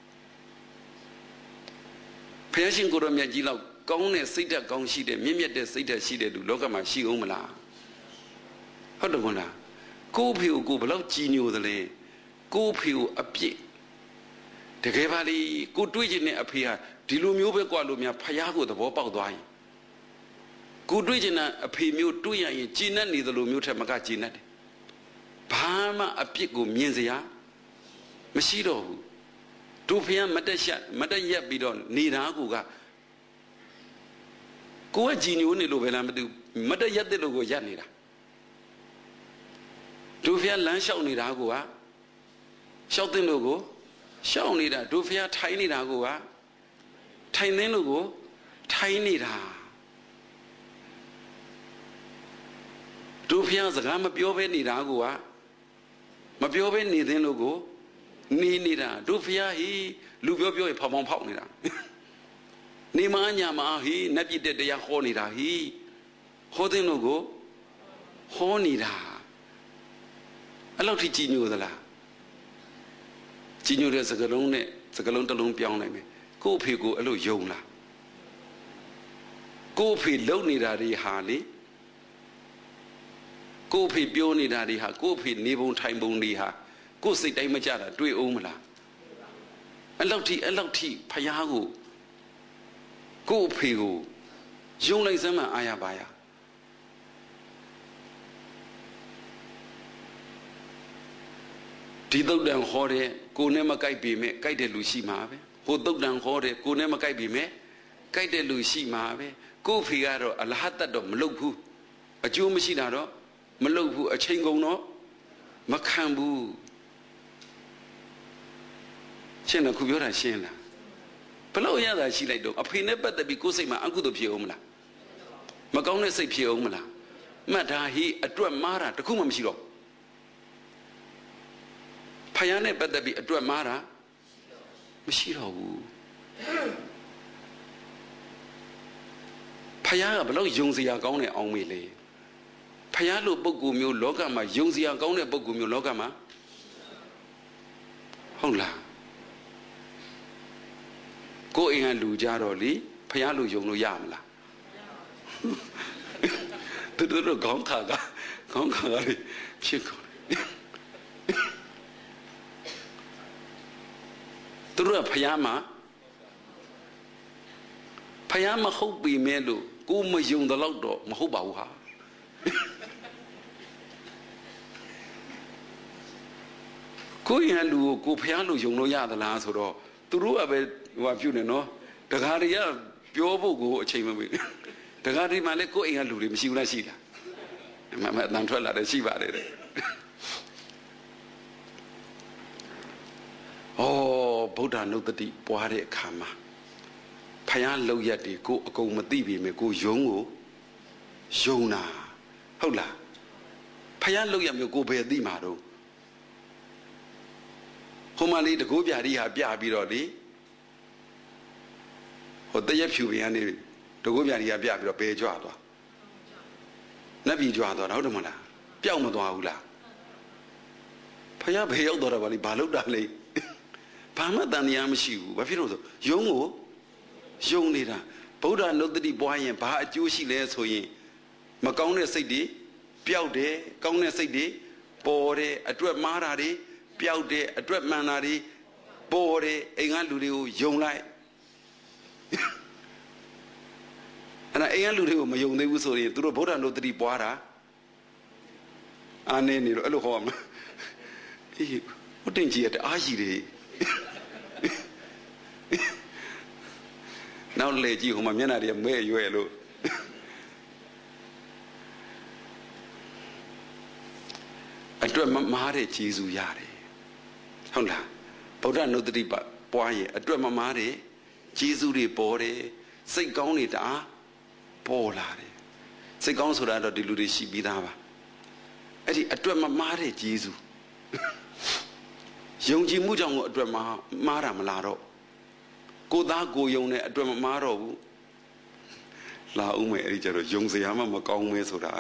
ဘုရားရှင်ကိုယ်တော်မြတ်ကြီးလောက်ကောင်းတဲ့စိတ်ဓာတ်ကောင်းရှိတဲ့မြင့်မြတ်တဲ့စိတ်ဓာတ်ရှိတဲ့လူလောကမှာရှိအောင်မလားဟုတ်တယ်မလားကိုယ်ဖေကိုဘလောက်ကြည်ညိုသလဲကိုယ်ဖေကိုအပြစ်တကယ်ပါလေကိုတွေးချင်တဲ့အဖေဟာဒီလိုမျိုးပဲကြွားလို့များဖယားကိုသဘောပေါက်သွားရင်ကိုတွေးချင်တဲ့အဖေမျိုးတွေးရရင်ကြည်နက်နေသလိုမျိုးထက်မကကြည်နက်တယ်ဘာမှအပြစ်ကိုမြင်စရာမရှိတော့ဘူးတို့ဖယားမတက်ရက်ပြီးတော့နေတာကိုကကြည်ညိုနေလို့ပဲလားမသိဘူးမတက်ရက်တဲ့လို့ကိုရက်နေတာတို့ဖယားလမ်းလျှောက်နေတာကိုကလျှောက်တဲ့လို့ကိုရှောင်းနေတာတို့ဖျားထိုင်နေတာကိုကထိုင်သင်းလို့ကိုထိုင်နေတာတို့ဖျားစကားမပြောဘဲနေတာကိုကမပြောဘဲနေသင်းလို့ကိုနေနေတာတို့ဖျားဟီလူပြောရင်ဖောင်ဖောက်နေတာနေမအညာမဟီနတ်ပြစ်တဲ့တရားဟောနေတာဟီဟောသင်းလို့ကိုဟောနေတာအဲ့လောက်ထိကြည်ညိုသလားကြည်ညိုတဲ့စကလုံးနဲ့စကလုံးတစ်လုံးပြောင်းနိုင်မယ်ကို့အဖေကိုအဲ့လိုယုံလားကို့အဖေလုံနေတာတွေဟာလေကို့အဖေပြောနေတာတွေဟာကို့အဖေနေပုံထိုင်ပုံတွေဟာကို့စိတ်တိုင်းမကြတာတွေ့အောင်မလားအဲ့လောက်ထိဖယားကို့အဖေကိုယုံလိုက်စမ်းမှအာရပါရဒီသုတ်တန်ဟောတဲ့ကိုနဲ့မကြိုက်ပေမဲ့ကြိုက်တဲ့လူရှိမှာပဲဟိုသုတ်တန်ဟောတဲ့ကိုနဲ့မကြိုက်ပေမဲ့ကြိုက်တဲ့လူရှိမှာပဲကို့ဖေကတော့အလဟတတ်တော့မလုပ်ဘူးအကျိုးမရှိတာတော့မလုပ်ဘူးအချိန်ကုန်တော့မခံဘူးရှင်းလားခုပြောတာရှင်းလားဘလို့ရတာရှိလိုက်တော့အဖေနဲ့ပတ်သက်ပြီးကိုယ်စိတ်မှာအကုသိုလ်ဖြစ်အောင်မလားမကောင်းတဲ့စိတ်ဖြစ်အောင်မလားမှတ်တာဟိအတွက်မားတာတခုမှမရှိတော့ဖယားနဲ့ပတ်သက်ပြီးအတွက်မားတာမရှိတော့ဘူးဖယားကဘလို့ယုံစရာကောင်းတဲ့အောင်မေလေဖယားလိုပုဂ္ဂိုလ်မျိုးလောကမှာယုံစရာကောင်းတဲ့ပုဂ္ဂိုလ်မျိုးလောကမှာဟုတ်လားကိုယ်အိမ်ကလူကြတော့လေဖယားလိုယုံလို့ရမလားသူတို့ခေါင်းခါကဖြစ်ကုန်သူတို့ကဖယားမှာဟုတ်ပြီမဲ့လို့ကိုမယုံတော့တော့မဟုတ်ပါဘူးဟာကိုရလူကိုဖယားလို့ယုံလို့ရသလားဆိုတော့သူတို့ကပဲဟိုပြုနေနော်တခါတည်းကပြောဖို့ကိုအချိန်မမေ့တခါတည်းမှလည်းကိုအိမ်ကလူတွေမရှိဘူးလားရှိလားမအတန်ထွက်လာတယ်ရှိပါတယ်တဲ့ဗုဒ္ဓနုတ္တိပွားတဲ့အခါမှာဖယားလောက်ရက်တွေကိုအကုန်မသိပြီမယ်ကိုယုံကိုယုံတာဟုတ်လားဖယားလောက်ရက်မျိုးကိုဘယ်သိမှာတော့ဟိုမလေးတကိုးပြာရီဟာပြပြီးတော့လေဟိုတရက်ဖြူပြန်ကနေတကိုးပြာရီဟာပြပြီးတော့ဘယ်ကြွသွားနတ်ပြည်ကြွသွားတာဟုတ်တယ်မလားပျောက်မသွားဘူးလားဖယားဘယ်ရောက်သွားတာပါလိဘာလို့တာလဲဘာမှတန်တရားမရှိဘူးဘာဖြစ်လို့ဆိုယုံကိုယုံနေတာဗုဒ္ဓနုတ္တိပွားရင်ဘာအကျိုးရှိလဲဆိုရင်မကောင်းတဲ့စိတ်တွေပျောက်တယ်ကောင်းတဲ့စိတ်တွေပေါ်တယ်အတွက်မှားတာတွေပျောက်တယ်အတွက်မှန်တာတွေပေါ်တယ်အိမ်ကလူတွေကိုယုံလိုက်အဲ့ဒါအိမ်ကလူတွေကိုမယုံသေးဘူးဆိုရင်သူတို့ဗုဒ္ဓနုတ္တိပွားတာအာနေနေတော့အဲ့လိုဟောမှာအေးဟုတ်တင်ကြီးရတဲ့အားရှိတယ်နောက်လေကြည့်ဟိုမှာမျက်နှာတွေမဲရွယ်လို့အတွက်မမားတဲ့ကျေးဇူးရတယ်ဟုတ်လားဗုဒ္ဓနုတ္တိပွားရင်အတွက်မမားတဲ့ကျေးဇူးတွေပေါ်တယ်စိတ်ကောင်းတွေတအားပေါ်လာတယ်စိတ်ကောင်းဆိုတာတော့ဒီလူတွေရှိပြီးသားပါအဲ့ဒီအတွက်မမားတဲ့ကျေးဇူးယုံကြည်မှုကြောင့်ကိုအတွက်မားတာမလားတော့ကိုသားကိုယုံတဲ့အတွက်မမားတော့ဘူးလာဦးမယ်အဲ့ဒီကျတော့ယုံစရာမှမကောင်းမဲဆိုတာ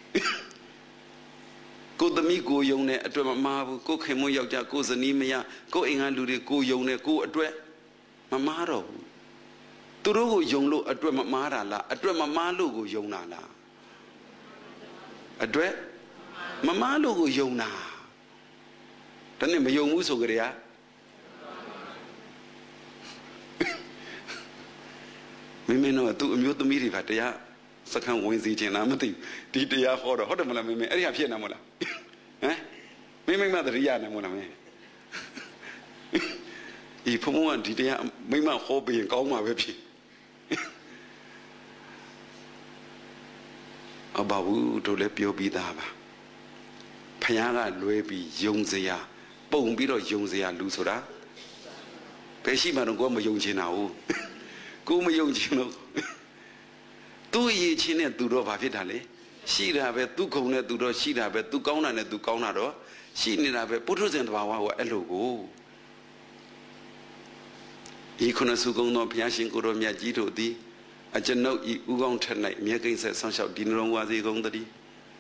ကိုသမီးကိုယုံတဲ့အတွက်မမားဘူးကိုခင်မွန်းယောက်ျားကိုဇနီးမယားကိုအိမ်ကလူတွေကိုယုံတဲ့ကိုအတွက်မမားတော့ဘူးသူတို့ကိုယုံလို့အတွက်မမားတာလားအတွက်မမားလို့ကိုယုံတာလားအတွက်မမားလို့ကိုယုံတာဒါနဲ့မယုံဘူးဆိုကြရမင်းတော့သူအမျိုးသမီးတွေကတရားစခန်းဝင်စီခြင်းလားမသိဘူးဒီတရားဟောတော့ဟုတ်တယ်မလားမင်းအဲ့ဒီဟာဖြစ်နေမလားဟမ်မင်းမတရိယာနေမလားမင်းဒီဖုံးကဒီတရားမိမဟောပြီးရင်ကောင်းမှာပဲဖြစ်အဘဘူးတို့လည်းပြောပြီးသားပါဖယားကလွဲပြီးယုံစရာပုံပြီးတော့ယုံစရာလူဆိုတာဘယ်ရှိမှတော့ကိုမယုံချင်တာဟုတ်ကိုမယုံချင်လို့သူ့ရည်ချင်းနဲ့သူတော့ဘာဖြစ်တာလဲရှိတာပဲသူခုံနဲ့သူတော့ရှိတာပဲသူကောင်းတာနဲ့သူကောင်းတာတော့ရှိနေတာပဲပုထုဇဉ်တဘာဝကအဲ့လိုကိုဤခုနစုကုံသောဘုရားရှင်ကိုရောမြတ်ကြီးတို့သည်အကျွန်ုပ်ဤဥကောင်းထက်၌အမြဲကိစ္စဆောင်းလျှောက်ဒီနှလုံးဝါစေကုန်သတည်း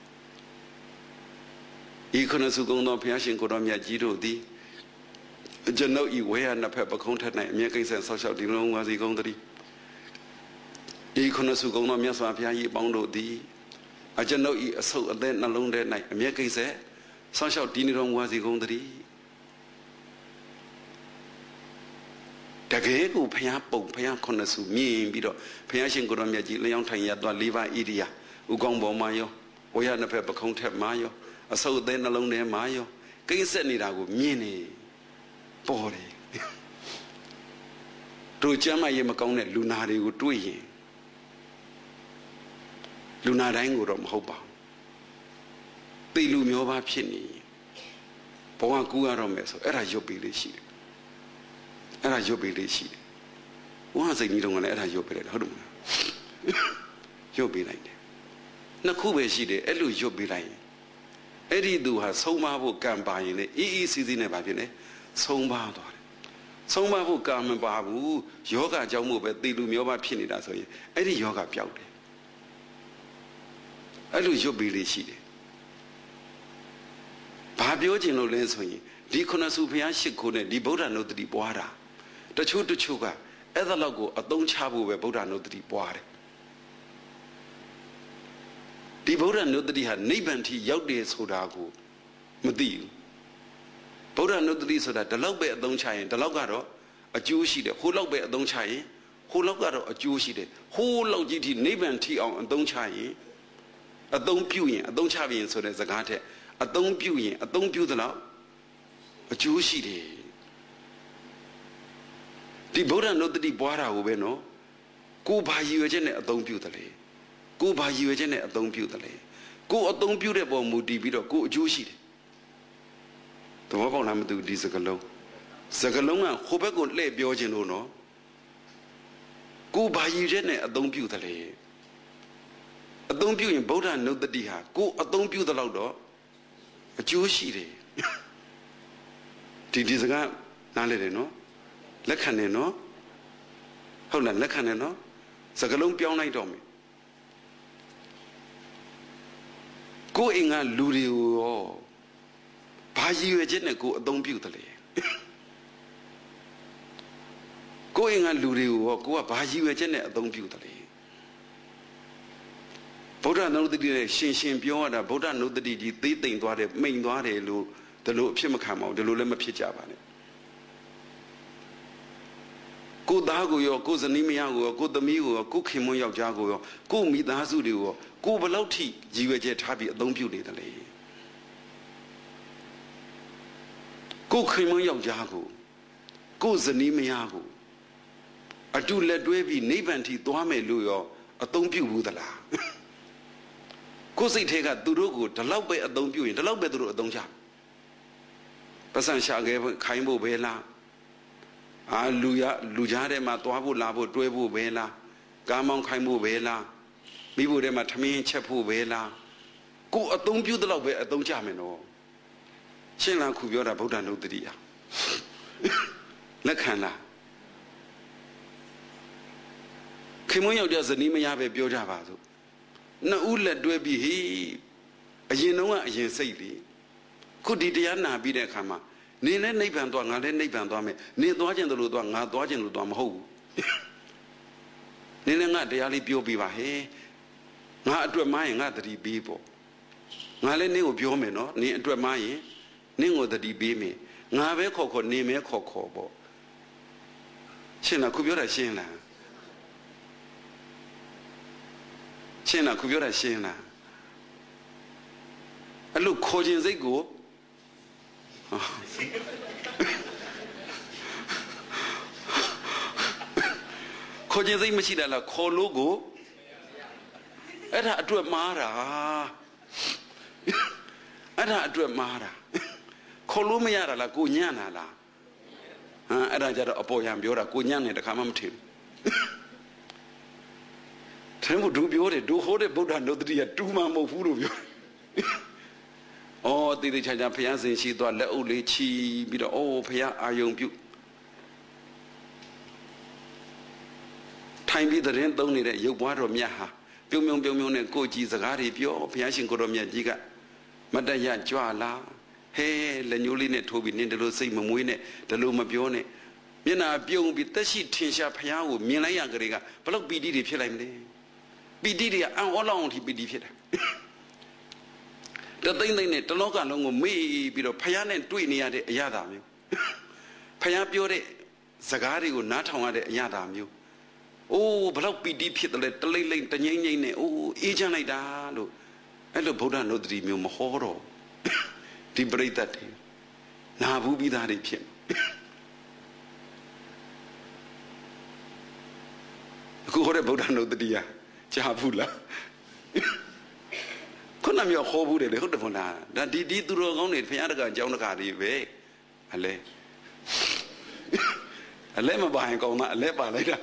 ဤခုနစုကုံသောဘုရားရှင်ကိုရောမြတ်ကြီးတို့သည်အကျွန်ုပ်ဤဝေယနှစ်ဖက်ပခုံးထက်၌အမြဲကိစ္စဆောင်းလျှောက်ဒီနှလုံးဝါစေကုန်သတည်းဤခုနစုကုံသောမြတ်စွာဘုရားကြီးအပေါင်းတို့သည်အကျွန်ုပ်ဤအဆုပ်အသက်နှလုံးထဲ၌အမြဲကိစ္စဆောင်းလျှောက်ဒီနှလုံးဝါစေကုန်သတည်းတကယ်ကိုဘုရားပုံဘုရားခုနှစ်စုမြင်ပြီးတော့ဘုရားရှင်ကိုရောမြတ်ကြီးလျောင်းထိုင်ရသွား၄ပါးဣရိယာဥကောင်းပေါ်မှာရောဝေယနှစ်ဖက်ပခုံးထက်မှာရောအဆုပ်အသက်နှလုံးထဲမှာရောကိစ္စနေတာကိုမြင်နေပေါ်တယ်တို့ကျမ်းမာရေးမကောင်းတဲ့လူနာတွေကိုတွေ့ရင်လူနာတိုင်းကိုတော့မဟုတ်ပါဘူးသိလူမျိုးပါဖြစ်နေဘဝကူရတော့မယ်ဆိုအဲ့ဒါရုပ်ပြီးလေးရှိတယ်အဲ့ဒါရုပ်ပြီးလေးရှိတယ်ဘဝစိတ်ကြီးတော့လည်းအဲ့ဒါရုပ်ပြီးလိုက်ဟုတ်တယ်မလားရုပ်ပြီးလိုက်တယ်နှစ်ခုပဲရှိတယ်အဲ့လိုရုပ်ပြီးလိုက်ရင်အဲ့ဒီသူဟာဆုံးမဖို့ကံပါရင်လေအေးအေးစီးစီးနဲ့ပါဖြစ်နေဆုံးပါသွားတယ်ဆုံးမဖို့ကံမပါဘူးယောဂကြောင့်မို့ပဲသိလူမျိုးပါဖြစ်နေတာဆိုရင်အဲ့ဒီယောဂပျောက်တယ်အဲ့လိုရုပ်ပြီးလေးရှိတယ်ဘာပြောချင်လို့လဲဆိုရင်ဒီခုနစုဘုရားရှိခိုးနဲ့ဒီဗုဒ္ဓနုတ္တိပွားတာတချို့ကအဲ့ဒါလောက်ကိုအသုံးချဖို့ပဲဗုဒ္ဓနုတ္တိပွားတယ်ဒီဗုဒ္ဓနုတ္တိဟာနိဗ္ဗာန်ထိရောက်တယ်ဆိုတာကိုမသိဘူးဗုဒ္ဓနုတ္တိဆိုတာဒီလောက်ပဲအသုံးချရင်ဒီလောက်ကတော့အကျိုးရှိတယ်ဟိုလောက်ပဲအသုံးချရင်ဟိုလောက်ကတော့အကျိုးရှိတယ်ဟိုလောက်ကြီးထိနိဗ္ဗာန်ထိအောင်အသုံးချရင်အသုံးပြုရင်အသုံးချရင်ဆိုတဲ့စကားထက်အသုံးပြုရင်အသုံးပြုသလောက်အကျိုးရှိတယ်ဒီဗုဒ္ဓနုတ္တိပွားတာကိုပဲနော်ကိုဘာရည်ရွယ်ချက်နဲ့အသုံးပြုတယ်လေကိုဘာရည်ရွယ်ချက်နဲ့အသုံးပြုတယ်လေကိုအသုံးပြုတဲ့ပုံမူတည်ပြီးတော့ကိုအကျိုးရှိတယ်သဘောပေါက်လားမသိဘူးဒီစကားလုံးကဟိုဘက်ကိုလှည့်ပြောခြင်းလို့နော်ကိုဘာရည်ရွယ်ချက်နဲ့အသုံးပြုတယ်လေအသုံးပြုရင်ဗုဒ္ဓနုတ္တိဟာကိုအသုံးပြုတဲ့လောက်တော့အကျိုးရှိတယ်ဒီစကားနားလဲတယ်နော်လက်ခံတယ်နော်ဟုတ်လားလက်ခံတယ်နော်စကားလုံးပြောင်းလိုက်တော့မယ်ကိုအိမ်ကလူတွေကိုရောဘာရည်ရွယ်ချက်နဲ့ကိုအသုံးပြုတယ်လေကိုအိမ်ကလူတွေကိုရောကိုကဘာရည်ရွယ်ချက်နဲ့အသုံးပြုတယ်လေဗုဒ္ဓနုတ္တိနဲ့ရှင်းပြောရတာဗုဒ္ဓနုတ္တိကြီးသေးသိမ်သွားတယ်မိန်သွားတယ်လို့ဒီလိုအဖြစ်မခံပါဘူးဒီလိုလည်းမဖြစ်ကြပါနဲ့ကိုသားကိုရောကိုဇနီးမယားကိုရောကိုသမီးကိုရောကိုခင်မွန်းယောက်ျားကိုရောကိုမိသားစုတွေကိုရောကိုဘလောက်ထိရည်ရွယ်ချက်ထားပြီးအသုံးပြုနေတယ်လေကိုခင်မွန်းယောက်ျားကိုဇနီးမယားကိုအတူလက်တွဲပြီးနိဗ္ဗာန်ထိသွားမယ်လို့ရောအသုံးပြုဘူးသလားကိုစိတ်ထဲကသူတို့ကိုဒီလောက်ပဲအသုံးပြုရင်ဒီလောက်ပဲသူတို့အသုံးချပတ်စံရှာခဲ့ခိုင်းဖို့ပဲလားလူကြားထဲမှာသွားဖို့လာဖို့တွဲဖို့ပဲလားကားမောင်းခိုင်းဖို့ပဲလားမိဖို့ထဲမှာထမင်းချက်ဖို့ပဲလားကိုအသုံးပြုတဲ့လောက်ပဲအသုံးချမယ်နော်ရှင်းလားခုပြောတာဗုဒ္ဓနုတ္တိယလက်ခံလားခင်မွန်းယောက်ျားဇနီးမယားပဲပြောကြပါစို့နှစ်ဦးလက်တွဲပြီးဟေးအရင်တော့ကအရင်စိတ်လေခုဒီတရားနာပြီးတဲ့အခါမှာနင်းလည်းနိဗ္ဗာန်သွားငါလည်းနိဗ္ဗာန်သွားမယ်နင်းသွားခြင်းတို့လို့သွားငါသွားခြင်းလို့သွားမဟုတ်ဘူးနင်းလည်းငါတရားလေးပြောပြပါဟဲ့ငါအတွက်မရင်ငါတတိပေးပေါ့ငါလည်းနင်းကိုပြောမယ်နော်နင်းအတွက်မရင်နင်းကိုတတိပေးမယ်ငါပဲခေါ်နင်းပဲခေါ်ပေါ့ရှင်းလားခုပြောတာရှင်းလားရှင်းလားခုပြောတာရှင်းလားအဲ့လိုခေါ်ခြင်းစိတ်ကိုခေါ်ခြင်းစိတ်မရှိတာလားခေါ်လို့ကိုအဲ့ဒါအတွက်မှားတာအဲ့ဒါအတွက်မှားတာခေါ်လို့မရတာလားကိုညံ့တာလားအဲ့ဒါကြတော့အပေါ်ရံပြောတာကိုညံ့နေတခါမှမထင်ဘူးထဲမှာဒူပြောတယ်ဒူဟိုးတဲ့ဗုဒ္ဓနုတ္တိယတူမှမဟုတ်ဘူးလို့ပြောတည်တည်ချာချာဖျားစင်ရှိသွားလက်အုပ်လေးချီပြီးတော့ဖျားအာယုံပြုထိုင်ပြီးတဲ့သုံးနေတဲ့ရုပ်ပွားတော်မြတ်ဟာပြုံပြုံနဲ့ကိုကြည်စကားတွေပြောဘုရားရှင်ကိုတော်မြတ်ကြီးကမတရကြွလာဟဲလက်ညိုးလေးနဲ့ထိုးပြီးနင်းတလို့စိတ်မမွေးနဲ့တလို့မပြောနဲ့မျက်နာပြုံပြီးတက်ရှိထင်ရှားဘုရားကိုမြင်လိုက်ရကြတဲ့ကဘလို့ပီတိတွေဖြစ်လိုက်မလဲပီတိတွေကအံ့ဩလောက်အောင်ထိပီတိဖြစ်တာတသိမ့်နဲ့တလောကလုံးကိုမေ့ပြီးတော့ဘုရားနဲ့တွေ့နေရတဲ့အရာသာမျိုးဘုရားပြောတဲ့စကားတွေကိုနားထောင်ရတဲ့အရာသာမျိုးဘလောက်ပီတိဖြစ်တယ်လဲတလိမ့်တငိမ့်နဲ့အေးချမ်းလိုက်တာလို့အဲ့လိုဗုဒ္ဓနုတ္တိမျိုးမဟောတော့ဒီပရိသတ်တွေနာဘူးပြီးသားတွေဖြစ်အခုဟောတဲ့ဗုဒ္ဓနုတ္တိယကြားဘူးလားခုနမျိုးဟောဘူးတယ်လေဟုတ်တယ်မလားဒါဒီသူတော်ကောင်းတွေဘုရားတကအကြောင်းတကာတွေပဲအလဲမပါရင်ကောင်းတာအလဲပါလိုက်တာ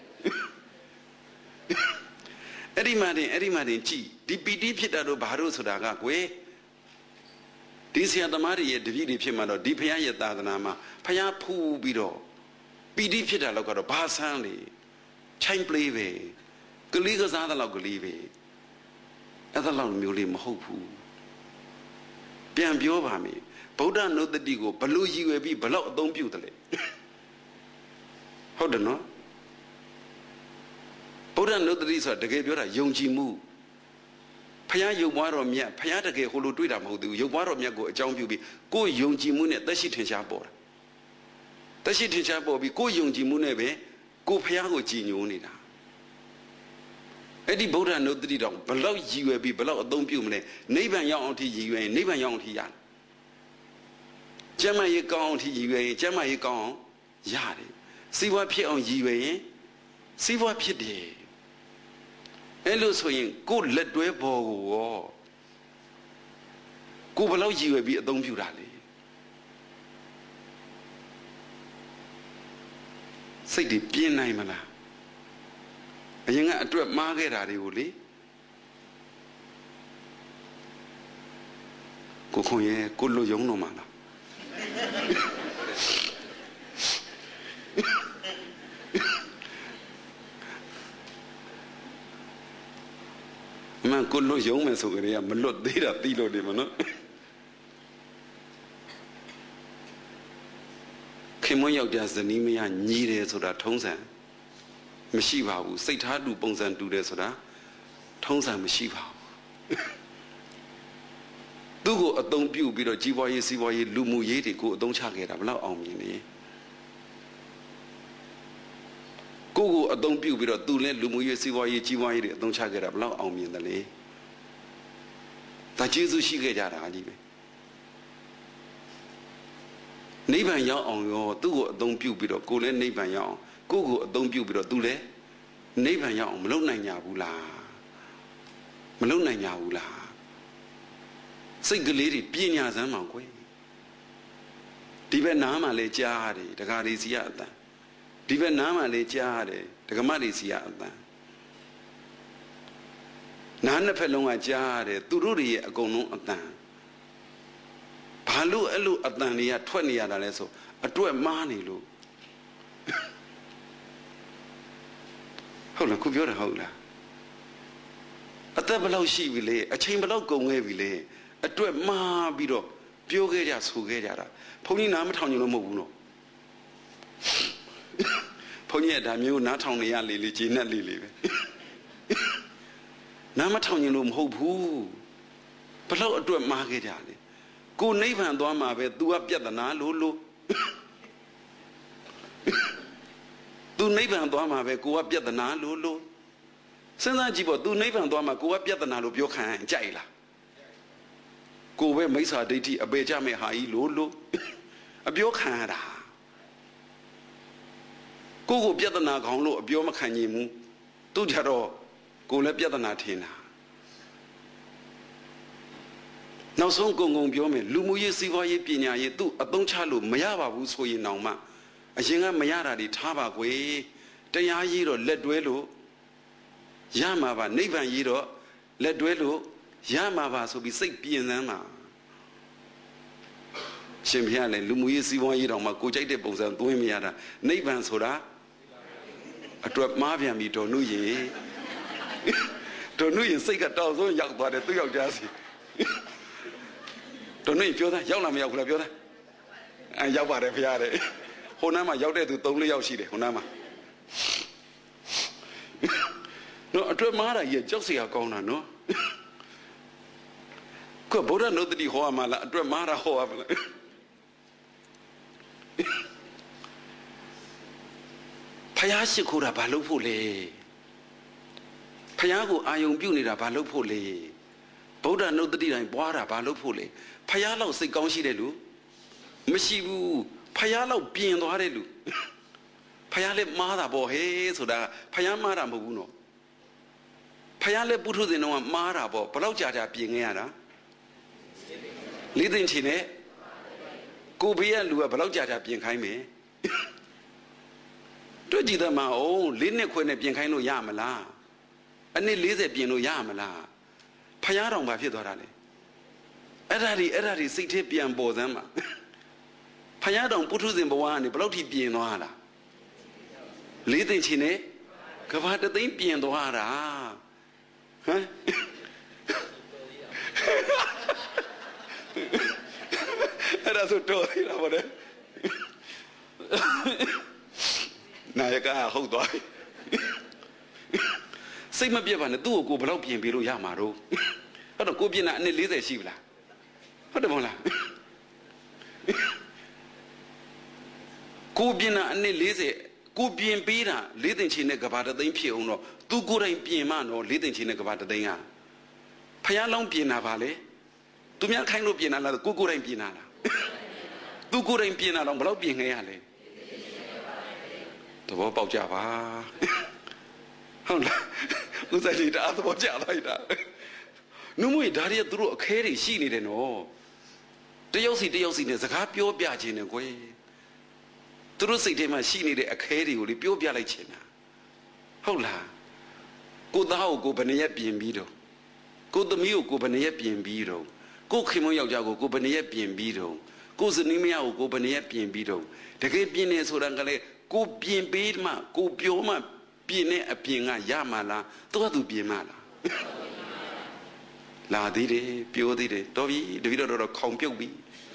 အဲ့ဒီမှတင်ကြည်ဒီပီတိဖြစ်တာတော့ဘာလို့ဆိုတာကကွယ်ဒီဆရာသမားတွေရဲ့တပည့်တွေဖြစ်မှတော့ဒီဘုရားရဲ့သာသနာမှာဘုရားဖူးပြီးတော့ပီတိဖြစ်တာတော့ကတော့ဘာဆန်းလေချိုင်းပလေးပဲကလေးကစားတဲ့လောက်ကလေးပဲအဲ့ဒါလောက်မျိုးလေးမဟုတ်ဘူးပြန်ပြောပါမယ်ဗုဒ္ဓနုတ္တိကိုဘလို့ရည်ရွယ်ပြီးဘလို့အသုံးပြုတယ်လဲဟုတ်တယ်နော်ဗုဒ္ဓနုတ္တိဆိုတာတကယ်ပြောတာယုံကြည်မှုဖျားယုံပွားတော်မြတ်ဖျားတကယ်ဟိုလိုတွေ့တာမဟုတ်ဘူးယုံပွားတော်မြတ်ကိုအကြောင်းပြုပြီးကိုယ်ယုံကြည်မှုနဲ့သက်ရှိထင်ရှားပေါ်တာသက်ရှိထင်ရှားပေါ်ပြီးကိုယ်ယုံကြည်မှုနဲ့ပဲကိုယ်ဖျားကိုကြည်ညိုနေတာအဲ့ဒီဗုဒ္ဓနုတ္တိတောင်ဘလောက်ရည်ရွယ်ပြီးဘလောက်အသုံးပြုမလဲနိဗ္ဗာန်ရောက်အောင်ထိရည်ရွယ်ရင်နိဗ္ဗာန်ရောက်အောင်ထိရတယ်ကျမ်းမာရေးကောင်းအောင်ထိရည်ရွယ်ရင်ကျမ်းမာရေးကောင်းအောင်ရတယ်စီးပွားဖြစ်အောင်ရည်ရွယ်ရင်စီးပွားဖြစ်တယ်အဲ့လိုဆိုရင်ကိုယ်လက်တွဲပေါ်ကိုရောကိုယ်ဘလောက်ရည်ရွယ်ပြီးအသုံးပြုတာလေစိတ်တွေပြင်းနိုင်မလားအရင်ကအတွက်မှားခဲ့တာတွေကိုလေကိုခွန်ရဲ့ကိုလွတ်ယုံတော့မှာလားမန်ကိုလွတ်ယုံမယ်ဆိုကြရမလွတ်သေးတာသိလို့နေမနော်ခင်မွန်းယောက်ျားဇနီးမယားညီးတယ်ဆိုတာထုံးစံမရှိပါဘူးစိတ်ထားတူပုံစံတူတယ်ဆိုတာထုံးစံမရှိပါဘူးသူ့ကိုအသုံးပြုပြီးတော့ကြီးပွားရေးစီးပွားရေးလူမှုရေးတွေကိုအသုံးချခဲ့တာဘယ်လောက်အောင်မြင်လဲကိုကိုအသုံးပြုပြီးတော့သူလည်းလူမှုရေးစီးပွားရေးကြီးပွားရေးတွေအသုံးချခဲ့တာဘယ်လောက်အောင်မြင်တယ်လဲဒါကျေးဇူးရှိခဲ့ကြတာကြီးပဲနိဗ္ဗာန်ရောက်အောင်ရောသူ့ကိုအသုံးပြုပြီးတော့ကိုလည်းနိဗ္ဗာန်ရောက်အောင်ကိုကိုအသုံးပြုပြီးတော့သူလည်းနိဗ္ဗာန်ရောက်အောင်မလုပ်နိုင်ကြဘူးလားမလုပ်နိုင်ကြဘူးလားစိတ်ကလေးတွေပြညာစမ်းမှကွယ်ဒီဘက်နားမှာလဲကြားတယ်တခါဒီစီကအတန်ဒီဘက်နားမှာလေးကြားရတယ်ဒကမတွေစီကအတန်နားနှစ်ဖက်လုံးကကြားရတယ်သူတို့တွေရဲ့အကုန်လုံးအတန်ဘာလို့အဲ့လိုအတန်တွေကထွက်နေရတာလဲဆိုအတွက်မားနေလို့ဟုတ်လားခုပြောတာဟုတ်လားအသက်ဘယ်လောက်ရှိပြီလဲအချိန်ဘယ်လောက်ကုန်ခဲ့ပြီလဲအတွက်မှားပြီးတော့ပြောခဲ့ကြဆိုခဲ့ကြတာဘုန်းကြီးနားမထောင်ကြလို့မဟုတ်ဘူးနော်ဘုန်းကြီးကဒါမျိုးနားထောင်နေရလေလေဂျင်းနဲ့လေလေပဲနားမထောင်ကြလို့မဟုတ်ဘူးဘယ်လောက်အတွက်မှားခဲ့ကြလဲကိုနိဗ္ဗာန်သွားမှာပဲ तू ကပြဿနာလို့သူနိဗ္ဗာန်သွားမှာပဲကိုကပြဿနာလို့စဉ်းစားကြည့်ပေါ့သူနိဗ္ဗာန်သွားမှာကိုကပြဿနာလို့ပြောခံရင်ကြိုက်လားကိုပဲမိစ္ဆာဒိဋ္ဌိအပေကြမဲ့ဟာကြီးလို့အပြောခံရတာကိုပြဿနာခေါင်းလို့အပြောမခံနိုင်ဘူးသူကြတော့ကိုလည်းပြဿနာထင်တာနောက်ဆုံးကုံပြောမယ်လူမှုရေးစီးပွားရေးပညာရေးသူအသုံးချလို့မရပါဘူးဆိုရင်တောင်မှအရင်ကမရတာတွေထားပါကွယ်တရားရေးတော့လက်တွဲလို့ရမှာပါနိဗ္ဗာန်ရေးတော့လက်တွဲလို့ရမှာပါဆိုပြီးစိတ်ပြင်စမ်းပါရှင်ဘုရားလည်းလူမှုရေးစီးပွားရေးတောင်မှကိုကြိုက်တဲ့ပုံစံသွင်းမရတာနိဗ္ဗာန်ဆိုတာအတွက်မှားပြန်ပြီတော်နုရင်စိတ်ကတောက်ဆုံးရောက်သွားတယ်သူ့ယောက်ျားစီတော်နုရင်ပြောသားရောက်လာမရောက်ဘူးလားပြောသားရောက်ပါတယ်ဘုရားတဲ့ဟိုနားမှာရောက်တဲ့သူ3-4ယောက်ရှိတယ်ဟိုနားမှာနော်အတွက်မှားတာကြီးကြောက်စရာကောင်းတာနော်ကိုဗုဒ္ဓနုတ္တိဟောရမှာလားအတွက်မှားတာဟောရမှာလားဖယားရှိခိုးတာဘာလို့ဖို့လဲဖယားကိုအာယုံပြုတ်နေတာဘာလို့ဖို့လဲဗုဒ္ဓနုတ္တိတိုင်းပွားတာဘာလို့ဖို့လဲဖယားလောက်စိတ်ကောင်းရှိတဲ့လူမရှိဘူးဖယားလောက်ပြင်သွားတဲ့လူဖယားလည်းမှားတာပေါ့ဟဲ့ဆိုတာဖယားမှားတာမဟုတ်ဘူးနော်ဖယားလည်းပုထုဇဉ်တော်ကမှားတာပေါ့ဘလောက်ကြာပြင်ခဲ့ရတာလေးသိင်ချင်နဲ့ကိုဘေးကလူကဘလောက်ကြာပြင်ခိုင်းမယ်တွေ့ကြည့်တယ်မအောင်4နှစ်ခွဲနဲ့ပြင်ခိုင်းလို့ရမလားအနည်း40ပြင်လို့ရမလားဖယားတော်ဘာဖြစ်သွားတာလဲအဲ့ဒါတွေစိတ်ထဲပြန်ပေါ်စမ်းပါဖယားတော်ပုထုဇဉ်ဘဝကနေဘလောက်ထိပြင်သွားလားလေးသိင်ချင်နဲ့ကဘာတသိန်းပြင်သွားတာဟမ်အဲ့ဒါဆိုတော်သေးတာဗောလေနာယကဟုတ်သွားပြီစိတ်မပြတ်ပါနဲ့သူ့ကိုဘယ်လောက်ပြင်ပေးလို့ရမှာတော့အဲ့တော့ကိုပြင်တာအနည်း40ရှိပြီလားဟုတ်တယ်မဟုတ်လားကိုပြင်တာအနည်း40ကိုပြင်ပေးတာ4သိန်းချီနဲ့ကဘာတသိန်းဖြစ်အောင်တော့သူကိုယ်တိုင်ပြင်မှတော့4သိန်းချီနဲ့ကဘာတသိန်းကဖယားလောင်းပြင်တာပါလေသူများခိုင်းလို့ပြင်တာလားကိုယ်တိုင်ပြင်တာလားသူကိုယ်တိုင်ပြင်တာတော့ဘယ်လောက်ပြင်ခဲ့ရလဲသဘောပေါက်ကြပါဟုတ်လားဥစ္စာတွေဒါသဘောကျလိုက်တာနှုတ်မွေဒါတွေသူတို့အခဲတွေရှိနေတယ်နော်တယောက်စီနဲ့စကားပြောပြခြင်းနဲ့ကွယ်သူတို့စိတ်ထဲမှာရှိနေတဲ့အခဲတွေကိုလေပြောပြလိုက်ခြင်းတာဟုတ်လားကိုသားကိုကိုဘယ်နှရက်ပြင်ပြီးတော့ကိုသမီးကိုကိုဘယ်နှရက်ပြင်ပြီးတော့ကိုခင်မယောက်ျားကိုဘယ်နှရက်ပြင်ပြီးတော့ကိုဇနီးမယားကိုဘယ်နှရက်ပြင်ပြီးတော့တကယ်ပြင်နေဆိုတာကလေကိုပြင်ပေးမှကိုပြောမှပြင်နေအပြင်ကရမှာလားသူကသူပြင်မှာလားလာသေးတယ်ပြောသေးတယ်တော်ပြီတပည့်တော်ခေါင်ပြုတ်ပြီ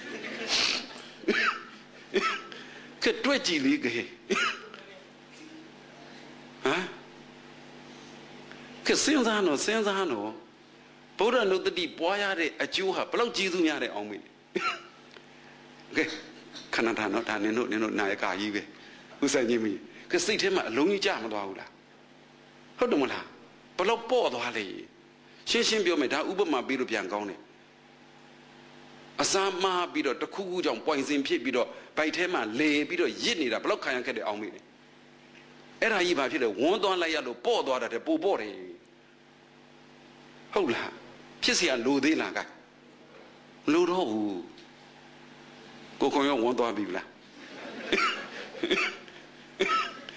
ကဲတွေ့ကြည့်လေကဲဟမ်ကဲစဉ်းစားနော်ဗုဒ္ဓနုတ္တိပွားရတဲ့အကျိုးဟာဘလောက်ကြီးစုများတဲ့အောင်မေးကဲခဏတာနော်ဒါနင်တို့နာယကကြီးပဲဥစ္စာချင်းမီကဲစိတ်ထဲမှာအလုံးကြီးကြမသွားဘူးလားဟုတ်တယ်မလားဘလောက်ပေါ့သွားလေရှင်းပြောမယ်ဒါဥပမာပေးလို့ပြန်ကောင်းတယ်အစာမှားပြီးတော့တခုခုကြောင့်ပွိုင်စင်ဖြစ်ပြီးတော့ဗိုက်ထဲမှာလေပြီးတော့ရစ်နေတာဘလောက်ခံရခဲ့တဲ့အောင်မေးတယ်အဲ့ဒါကြီးဘာဖြစ်လဲဝန်းသွားလိုက်ရလို့ပေါ့သွားတာတဲ့ပိုပေါ့တယ်ဟုတ်လားဖြစ်เสียလိုသေးလားကလိုတော့ဘူးကိုရောဝန်းသွားပြီလား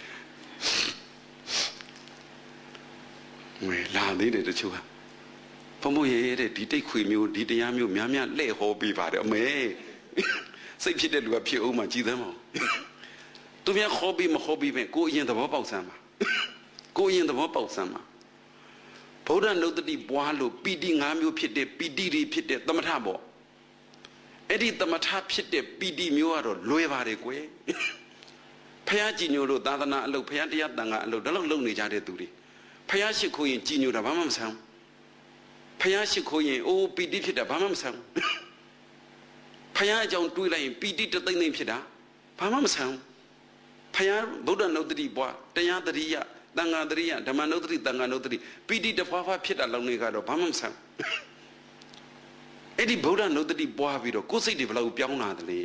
là thế để chưa phong bố ye để đi tây khuy miêu đi tây am miêu mía lệ hồ bị phá đấy mẹ xây phía đây lúa phía âu mà chỉ thế mà tôi biết khó bị mẹ cô yên tao bảo sao mà cô yên tao bảo sao mà bố đàn đâu tự đi bỏ luôn bị đi ngắm miêu phía đây bị đi phía đây tao mà thà bỏ ấy đi tao mà thà phía đây bị đi miêu rồi lôi vào đấy quê phải chỉ nhiều rồi ta na lâu phải đi ăn tanga lâu đó lâu này ra đấy tụi đi phải chỉ khôi chỉ nhiều là bao nhiêu sao phải chỉ khôi ô bị đi phía đây bao nhiêu sao phải trong túi này bị đi tới này phía đó bao nhiêu sao phải bố đàn đâu tự đi bỏ tay ăn tự đi tanga tự đi đam ăn tự đi tanga tự đi bị đi tới phá phía đó lâu này cái đó bao nhiêu sao ấy đi bố đàn đâu tự đi bỏ vì đó cố xây đi vào lâu béo nào đấy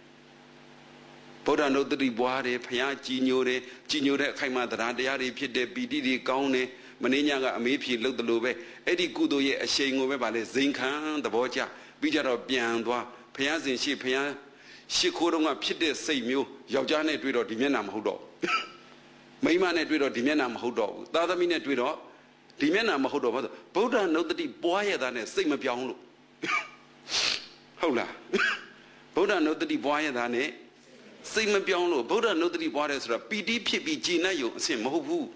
bố đàn đâu tự đi bỏ đấy phải chỉ nhiều đấy khai mà ta đây đi phía đây bị đi cao này mà nên nhà cái mấy phía lâu tự lâu về ấy đi cụ tôi ye xây ngôi về bảo là dính khang ta bỏ cha bây giờ nó biến đoa phải dính xí phải xí khô đông à phía đây xây miêu giàu cha nàyတွေ့đó đi miền Nam hậu đó mấy mà nàyတွေ့đó đi miền Nam hậu đó ta ta mi nàyတွေ့đó đi miền Nam hậu đó mà bố đàn đâu tự đi bỏ ye ta này xây mà béo luôn hậu là bố đàn đâu tự đi bỏ ye ta này xây mà béo luôn bố đàn đâu tự đi bỏ đấy rồi bị đi phía bị chi này dùng xem mà hậu vu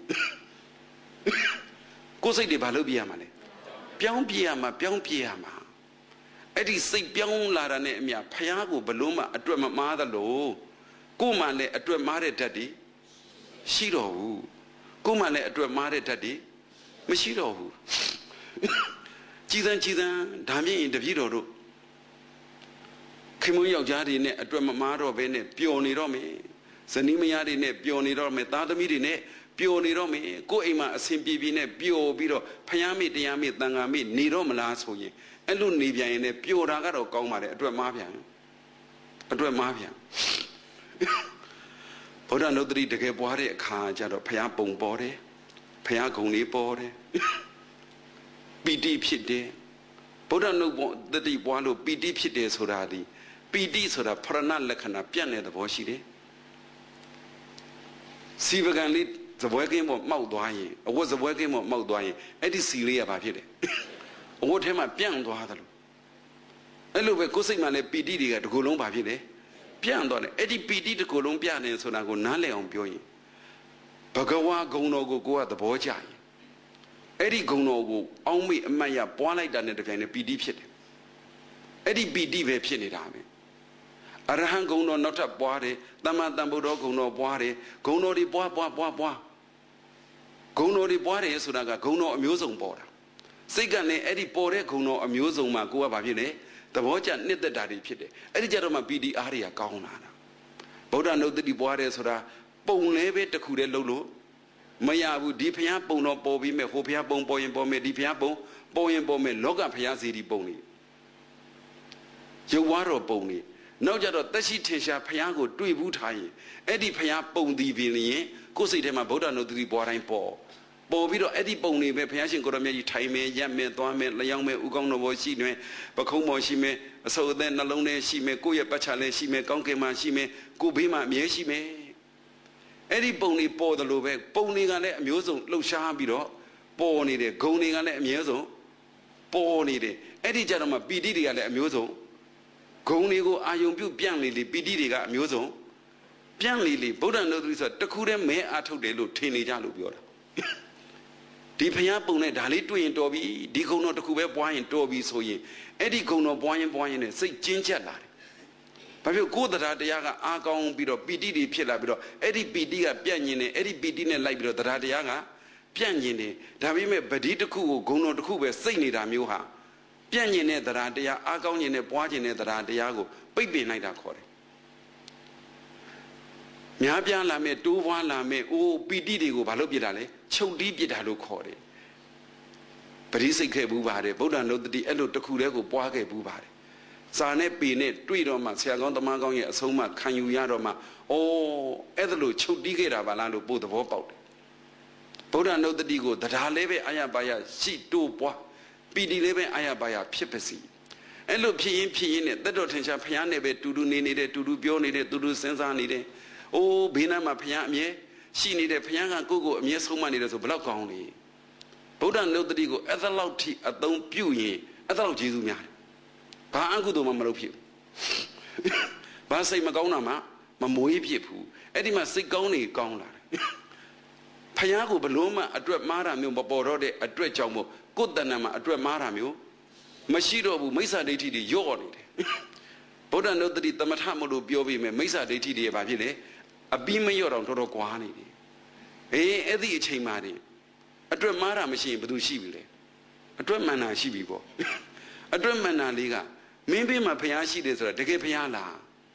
cô xây để bà lâu bia mà này béo bia mà ấy đi xây béo là này mía phải của bà lâu mà ở chỗ mà má ta lố cô mà này ở chỗ má đấy thật đi xí đồ cô mà này ở chỗ má đấy thật đi mới xí đồ chỉ ra đam mê in tập gì đó khi mới giàu đi này ở chỗ mà má đó về này biểu này đó mấy giờ ní mấy đi này biểu này đó mấy ta tâm đi này biểu này đó mấy cô em mà xem bì này biểu bì đó phải mấy tiền mấy tăng mấy ní đó mà là số gì anh luôn ní bia này biểu ra cái đó cao mà đấy ở chỗ má bia bố đàn đâu đi được cái bó đấy khá cho đó phải bông bó đấy phải công ní bó đấy bị đi phía đấy bố đàn đâu đi bó đâu bị đi phía đấy số ra đi bị đi số ra phật năng là khả năng biến này đó bó xí đấy xí về cái này giờ bó cái một màu đóa gì ở giờ bó cái một màu đóa gì ấy đi xí lấy à phía đấy ở thế mà biến đóa đó ấy lúc về cố sinh mà này bị đi cái đồ lông bà phía đấy biến đóa này ấy đi bị đi đồ lông biến này số nào cũng nán lại ông biểu gì bà cái hoa công nó của cô đó bó chạy ấy đi công nó của ông mi mà ya bỏ lại đàn này được cái này bị đi phía đấy ấy đi bị đi về phía này đó à ra hàng công nó thật bỏ đấy tam bồ đó công nó bỏ đấy công nó đi bỏ công nó đi bỏ đấy số nào cả công nó miêu dùng bỏ đó xây cái này ấy đi bỏ đấy công nó miêu dùng mà cô bảo phía đấy ta bỏ chạy nết đã đi phía đấy ấy đi giờ mà bị đi à riêng cao nào bảo đảm đâu đi bỏ đấy số nào bông này về đặc khu đấy lâu lâu mấy à bu đi phía bông nó bỏ bị mẹ hồ phía bông bỏ mẹ đi phía bông bỏ mẹ lóc cái phía gì đi bông này chưa quá rồi bông này nói cho đó tất nhiên thế sao phía của đuôi vũ thái ấy đi phía bông đi về này cô sĩ thế mà bảo đảm đâu đi bỏ này bỏ vì đó ấy đi bông này về phía sinh cô đó mẹ đi thái mẹ giam mẹ toa mẹ lấy ông mẹ u công nó bỏ xí mẹ bà không bỏ xí mẹ sau đó nó lông này xí mẹ cô ye bắt chả này xí mẹ con cái mà xí mẹ cô bị mà mẹ xí mẹ ấy đi bông này bỏ đó luôn về bông này cái này miêu dùng lâu xa bị đó bỏ này đấy gông này cái này miêu dùng bỏ này đấy ấy đi cho nó mà bị đi cái này miêu dùng gông này cô ai dùng biểu biến này bị đi cái miêu dùng biến này bảo đảm đâu rồi tất khu đấy mẹ ăn thâu đấy luôn thiên này ra luôn biểu đó đi phía bông này đã lấy tuổi to bị đi gông nó tất khu bé bỏ yên to bị sôi ấy đi gông nó bỏ yên này xây chiến chết lại bởi vì cô ta đây cái à con bị đó bị đi phía là bị đó ấy đi bị đi cái biến nhiên này ấy đi bị đi này lại bị đó ta đây cái biến nhiên này đã bị mẹ bị đi tất khu gông nó tất khu bé xây này đã miêu ha biến nhiên này ta đây à con nhiên này bỏ nhiên này ta đây cái bị biến này đã khó đấy nhà biến là mẹ tu hóa là mẹ ô bị đi thì cô bảo lúc biết là đấy châu đi biết là lúc khó đấy bởi vì xây cái bù bà đấy bảo đảm lúc đi ở lúc tất khu đấy cô bỏ cái bù bà đấy sao này bị này truy đó mà xe con tầm con vậy sống mà khăn yêu ya đó mà ô ấy lúc châu đi cái là bà làm lúc bù tập bảo đấy bảo đảm lúc đi cô đã lấy về ai bà ya xí tu bỏ bị đi lấy về ai bà ya phiền besi ấy lúc phiền này tất cả thành ra phiền này về tu này này tu biểu này tu sinh ra này ô bên này mà phiền nhé xí này phiền cái cô nhé sống mà này rồi bao cao này ဗုဒ္ဓနုတ္တိကိုအဲ့ဒါလောက်ထိအသုံးပြုရင်အဲ့ဒါလောက်ကျေးဇူးများတယ်ဘာအကုသိုလ်မှမလုပ်ဖြစ်ဘာစိတ်မကောင်းတာမှမမွေးဖြစ်ဘူးအဲ့ဒီမှာစိတ်ကောင်းနေကောင်းလာတယ်ဖယားကိုဘလို့မှအတွက်မှားတာမျိုးမပေါ်တော့တဲ့အတွက်ကြောင့်မို့ကိုယ်တဏ္ဍာမှာအတွက်မှားတာမျိုးမရှိတော့ဘူးမိစ္ဆာဒိဋ္ဌိတွေယော့နေတယ်ဗုဒ္ဓနုတ္တိသမထမလို့ပြောပြီးမယ်မိစ္ဆာဒိဋ္ဌိတွေဘာဖြစ်လဲအပြီးမယော့တော့တော်တော်ကွာနေတယ်အဲ့ဒီအချိန်မှတင်အတွက်မှားတာမရှိရင်ဘယ်သူရှိပြီလဲအတွက်မှန်တာရှိပြီပေါ့အတွက်မှန်တာလေးကမင်းဘေးမှာဖျားရှိတယ်ဆိုတာတကယ်ဖျားလား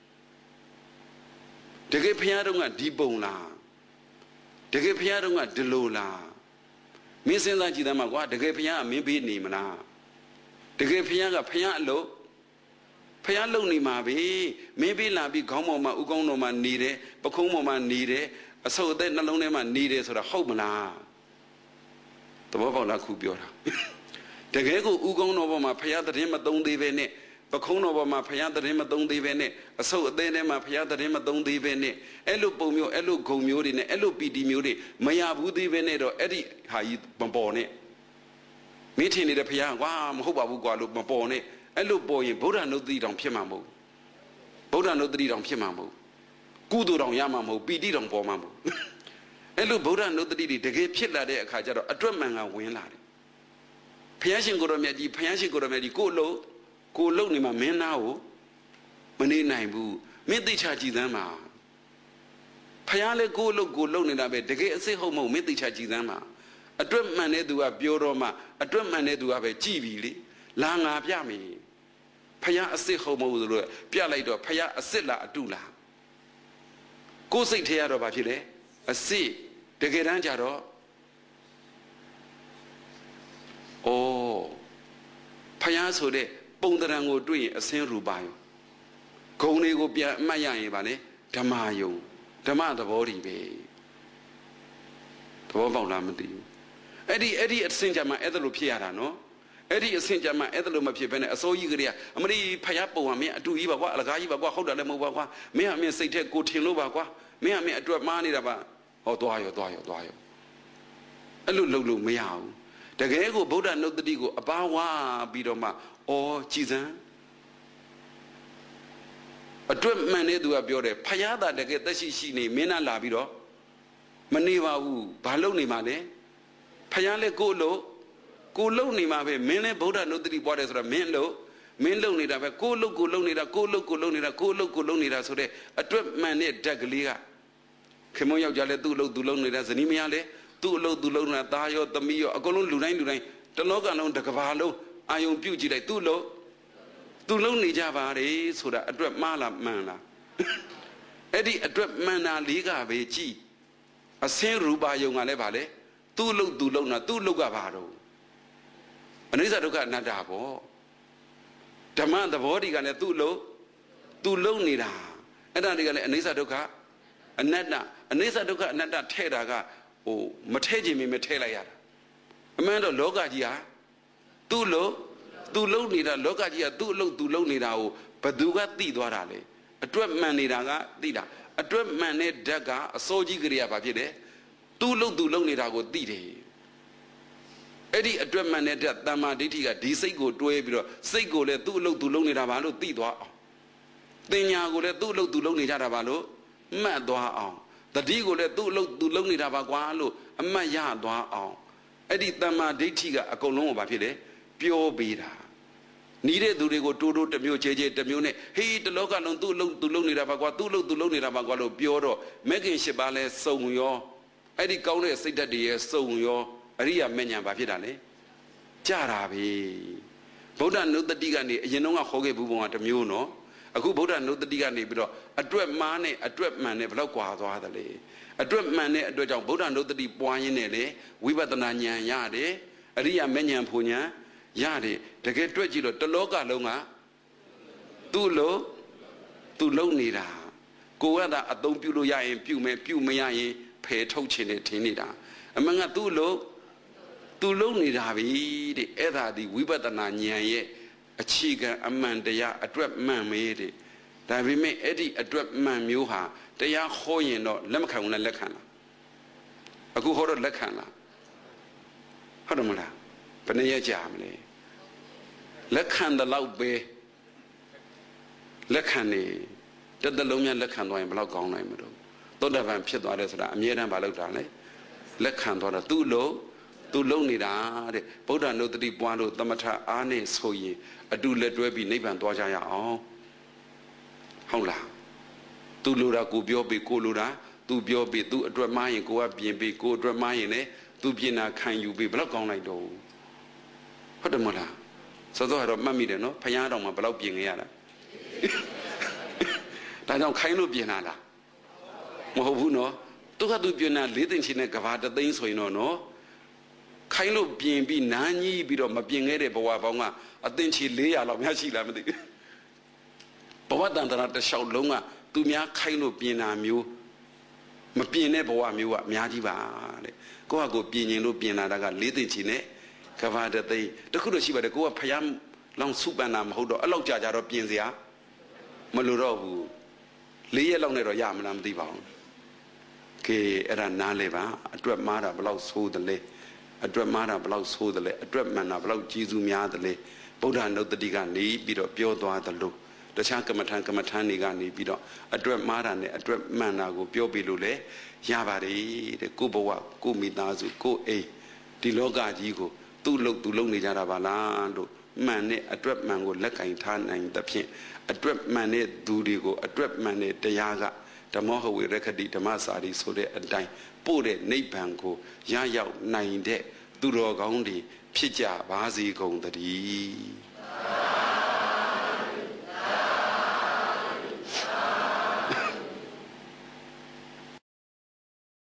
တကယ်ဖျားတော့ကဒီပုံလားတကယ်ဖျားတော့ကဒီလိုလားမင်းစဉ်းစားကြည့်သားမှာကွာတကယ်ဖျားကမင်းဘေးနေမလားတကယ်ဖျားကဖျားအလို့ဖျားလုံနေမှာပဲမင်းဘေးလာပြီးခေါင်းပေါ်မှာဥကောင်းတော်မှာနေတယ်ပခုံးပေါ်မှာနေတယ်အဆုပ်အသက်နှလုံးထဲမှာနေတယ်ဆိုတာဟုတ်မလားသဘောပေါက်လားခုပြောတာတကယ်ကိုဥကောင်းတော်ပေါ်မှာဖျားသတင်းမသုံးသေးပဲနဲ့ပခုံးတော်ပေါ်မှာဖျားသတင်းမသုံးသေးပဲနဲ့အဆုပ်အသက်ထဲမှာဖျားသတင်းမသုံးသေးပဲနဲ့အဲ့လိုပုံမျိုးအဲ့လိုဂုံမျိုးတွေနဲ့အဲ့လိုပီတီမျိုးတွေမရဘူးသေးပဲနဲ့တော့အဲ့ဒီဟာကြီးမပေါ်နဲ့မင်းထင်နေတဲ့ဖျားကွာမဟုတ်ပါဘူးကွာလို့မပေါ်နဲ့အဲ့လိုပေါ်ရင်ဗုဒ္ဓနုတ္တိတောင်ဖြစ်မှာမဟုတ်ဗုဒ္ဓနုတ္တိတောင်ဖြစ်မှာမဟုတ်ကုသိုလ်တောင်ရမှာမဟုတ်ပီတိတောင်ပေါ်မှာမဟုတ်အဲ့လိုဗုဒ္ဓနုတ္တိတွေတကယ်ဖြစ်လာတဲ့အခါကျတော့အတွက်မှန်ကဝင်လာတယ်ဘုရားရှင်ကိုယ်တော်မြတ်ကြီးဘုရားရှင်ကိုယ်တော်မြတ်ကြီးကိုလုံနေမှာမင်းသားကိုမနေနိုင်ဘူးမင်းသိချကြည်သမ်းမှာဘုရားလည်းကိုလုံနေတာပဲတကယ်အစစ်ဟုတ်မဟုတ်မင်းသိချကြည်သမ်းမှာအတွက်မှန်တဲ့သူကပြောတော့မှအတွက်မှန်တဲ့သူကပဲကြည်ပြီလေလာငါပြမယ်ဘုရားအစစ်ဟုတ်မဟုတ်ဆိုလို့ပြလိုက်တော့ဘုရားအစစ်လားအတုလားကိုယ်စိတ်ထဲရတော့ဘာဖြစ်လဲအစစ်တကယ်တမ်းကြတော့ဩဖယားဆိုတဲ့ပုံတရံကိုတွေ့ရင်အစင်းရူပါယုံဂုံတွေကိုပြန်အမှတ်ရရင်ဗာလေဓမ္မယုံဓမ္မသဘောတည်းပဲသဘောပေါက်လားမသိဘူးအဲ့ဒီအစင်းကြမှာအဲ့ဒါလိုဖြစ်ရတာနော်အဲ့ဒီအစင်းကြမှာအဲ့ဒါလိုမဖြစ်ဘဲနဲ့အစိုးကြီးကလေးကအမလေးဖယားပုံဟာမင်းအတူကြီးပါကွာအလကားကြီးပါကွာဟုတ်တယ်လည်းမဟုတ်ပါကွာမင်းဟာမင်းစိတ်ထဲကိုထင်လို့ပါကွာမင်းဟာမင်းအတွက်မှားနေတာပါဟောသွားရောအဲ့လိုလုပ်လို့မရဘူးတကယ်ကိုဗုဒ္ဓနုတ္တိကိုအပါဝါပြီးတော့မှကြည်စံအတွက်မှန်တဲ့သူကပြောတယ်ဖယားသာတကယ်သက်ရှိနေမင်းနာလာပြီးတော့မနေပါဘူးဘာလုပ်နေမှာလဲဖယားလည်းကိုလုံနေမှာပဲမင်းလည်းဗုဒ္ဓနုတ္တိပွားတယ်ဆိုတော့မင်းလုံနေတာပဲကိုလုံနေတာဆိုတဲ့အတွက်မှန်တဲ့ဓာတ်ကလေးကခင်မယောက်ျားလည်းသူ့လုံနေတာဇနီးမယားလည်းသူ့လုံနေတာသားရောသမီးရောအကုန်လုံးလူတိုင်းတလောကလုံးတစ်ကဘာလုံးအာယုံပြုတ်ကြည့်လိုက်သူ့လုံနေကြပါတယ်ဆိုတာအတွက်မှားလားမှန်လားအဲ့ဒီအတွက်မှန်တာလေးကပဲကြည်အစင်းရူပါယုံကလည်းဗာလေသူ့လုံတာသူ့လုံကဘာတော့အနိစ္စဒုက္ခအနတ္တပေါ့ဓမ္မသဘောတွေကလည်းသူ့လုံနေတာအဲ့ဒါတွေကလည်းအနိစ္စဒုက္ခအနတ္တအနိစ္စဒုက္ခအနတ္တထဲ့တာကမထဲ့ခြင်းမထဲ့လိုက်ရတာအမှန်တော့လောကကြီးဟာသူ့လုံနေတာလောကကြီးကသူ့လုံနေတာကိုဘသူကသိသွားတာလေအတွက်မှန်နေတာကသိတာအတွက်မှန်တဲ့ဓာတ်ကအစိုးကြီးကလေးကဘာဖြစ်လဲသူ့လုံနေတာကိုသိတယ်အဲ့ဒီအတွက်မှန်တဲ့ဓာတ်တမ္မာဒိဋ္ဌိကဒီစိတ်ကိုတွဲပြီးတော့စိတ်ကိုလည်းသူ့လုံနေတာပါလို့သိသွားအောင်တင်ညာကိုလည်းသူ့လုံနေကြတာပါလို့မှတ်သွားအောင်တတိကိုလည်းသူ့လုံနေတာပါကွာလို့အမှတ်ရသွားအောင်အဲ့ဒီတမ္မာဒိဋ္ဌိကအကုန်လုံးကိုဘာဖြစ်လဲပြောပေးတာနီးတဲ့သူတွေကိုတိုးတစ်မျိုးချေတစ်မျိုးနဲ့ဟေးတလောကလုံးသူ့လုံနေတာပါကွာသူ့လုံနေတာပါကွာလို့ပြောတော့မဂ္ဂင်၈ပါးလဲစုံရောအဲ့ဒီကောင်းတဲ့စိတ်ဓာတ်တွေရဲ့စုံရောအရိယာမဉ္ဇဉ်ဘာဖြစ်တာလဲကြတာပဲဗုဒ္ဓနုတ္တိကနေအရင်တော့ခေါ်ခဲ့ဘူးပုံကတစ်မျိုးနော်အခုဗုဒ္ဓနုတ္တိကနေပြီးတော့အတွက်မှားနဲ့အတွက်မှန်နဲ့ဘယ်လောက်ကွာသွားသလဲအတွက်မှန်တဲ့အတွက်ကြောင့်ဗုဒ္ဓနုတ္တိပွားရင်းနဲ့လေဝိပဿနာဉာဏ်ရတယ်အရိယာမဉ္ဇဉ်ဖူဉာဏ်ရတယ်တကယ်တွေ့ကြည့်လို့တလောကလုံးကသူ့လုံနေတာကိုကသာအသုံးပြုလို့ရရင်ပြုမယ်ပြုမရရင်ဖယ်ထုတ်ခြင်းနဲ့ထင်နေတာအမှန်ကသူ့လုံနေတာပြီတဲ့အဲ့ဒါဒီဝိပဿနာဉာဏ်ရဲ့အခြေခံအမှန်တရားအတွက်မှန်မေးတဲ့ဒါပေမဲ့အဲ့ဒီအတွက်မှန်မျိုးဟာတရားဟောရင်တော့လက်မခံဘူးလားလက်ခံလားအခုဟောတော့လက်ခံလားဟုတ်ဟုတ်တယ်မလားဘယ်နှရက်ကြာမလဲလက်ခံတဲ့လောက်ပဲလက်ခံနေတစ်သက်လုံးများလက်ခံသွားရင်ဘယ်လောက်ကောင်းနိုင်မလို့သောတာပန်ဖြစ်သွားတယ်ဆိုတာအမြဲတမ်းမလုပ်တာလေလက်ခံသွားတော့သူ့လုံနေတာတဲ့ဗုဒ္ဓနုတ္တိပွားလို့သမထအားနဲ့ဆိုရင်အတူလက်တွဲပြီးနိဗ္ဗာန်သွားကြရအောင်ဟုတ်လားသူလိုတာကိုပြောပြီးကိုလိုတာသူပြောပြီးသူအတွက်မှားရင်ကိုကပြင်ပြီးကိုအတွက်မှားရင်လည်းသူပြင်တာခံယူပြီးဘယ်လောက်ကောင်းလိုက်တော့ဟုတ်တယ်မလားစောစောကတော့မှတ်မိတယ်နော်ဖယားတော်မှာဘယ်လောက်ပြင်ခဲ့ရတာဒါကြောင့်ခိုင်းလို့ပြင်လာလားမဟုတ်ဘူးနော်သူကသူပြင်တာ၄သိန်းချင်းနဲ့ကဘာတသိန်းဆိုရင်တော့နော်ခိုင်းလို့ပြင်ပြီးနားကြီးပြီးတော့မပြင်ခဲ့တဲ့ဘဝပေါင်းကအသိန်းချီ400လောက်များရှိလားမသိဘူးဘဝတန်တရာတစ်လျှောက်လုံးကသူများခိုင်းလို့ပြင်တာမျိုးမပြင်တဲ့ဘဝမျိုးကအများကြီးပါတဲ့ကိုယ့်ဟာကိုယ်ပြင်ရင်လို့ပြင်လာတာက၄သိန်းချီနဲ့ကဘာတသိန်းတခုတော့ရှိပါတယ်ကိုကဖယားလောင်စုပန်တာမဟုတ်တော့အဲ့လောက်ကြာတော့ပြင်စရာမလိုတော့ဘူး4ရက်လောက်နဲ့တော့ရမလားမသိပါဘူးကဲအဲ့ဒါနားလဲပါအတွက်မှားတာဘလောက်ဆိုးတယ်လဲအတွက်မှားတာဘလောက်ဆိုးတယ်လဲအတွက်မှန်တာဘလောက်ကြီးစုများတယ်လဲဗုဒ္ဓနုတ္တိကနေပြီးတော့ပြောသွားသလိုတခြားကမ္မထန်တွေကနေပြီးတော့အတွက်မှားတာနဲ့အတွက်မှန်တာကိုပြောပြလို့လေရပါတယ်တဲ့ကိုဘဝကိုမိသားစုကိုအိမ်ဒီလောကကြီးကိုသူ့လုံနေကြတာပါလားလို့မှန်တဲ့အတွက်မှန်ကိုလက်ကင်ထားနိုင်သဖြင့်အတွက်မှန်တဲ့သူတွေကိုအတွက်မှန်တဲ့တရားကဓမ္မဟဝေရခတိဓမ္မစာရီဆိုတဲ့အတိုင်းပို့တဲ့နိဗ္ဗာန်ကိုရရောက်နိုင်တဲ့သူတော်ကောင်းတွေဖြစ်ကြပါစေကုန်သတည်း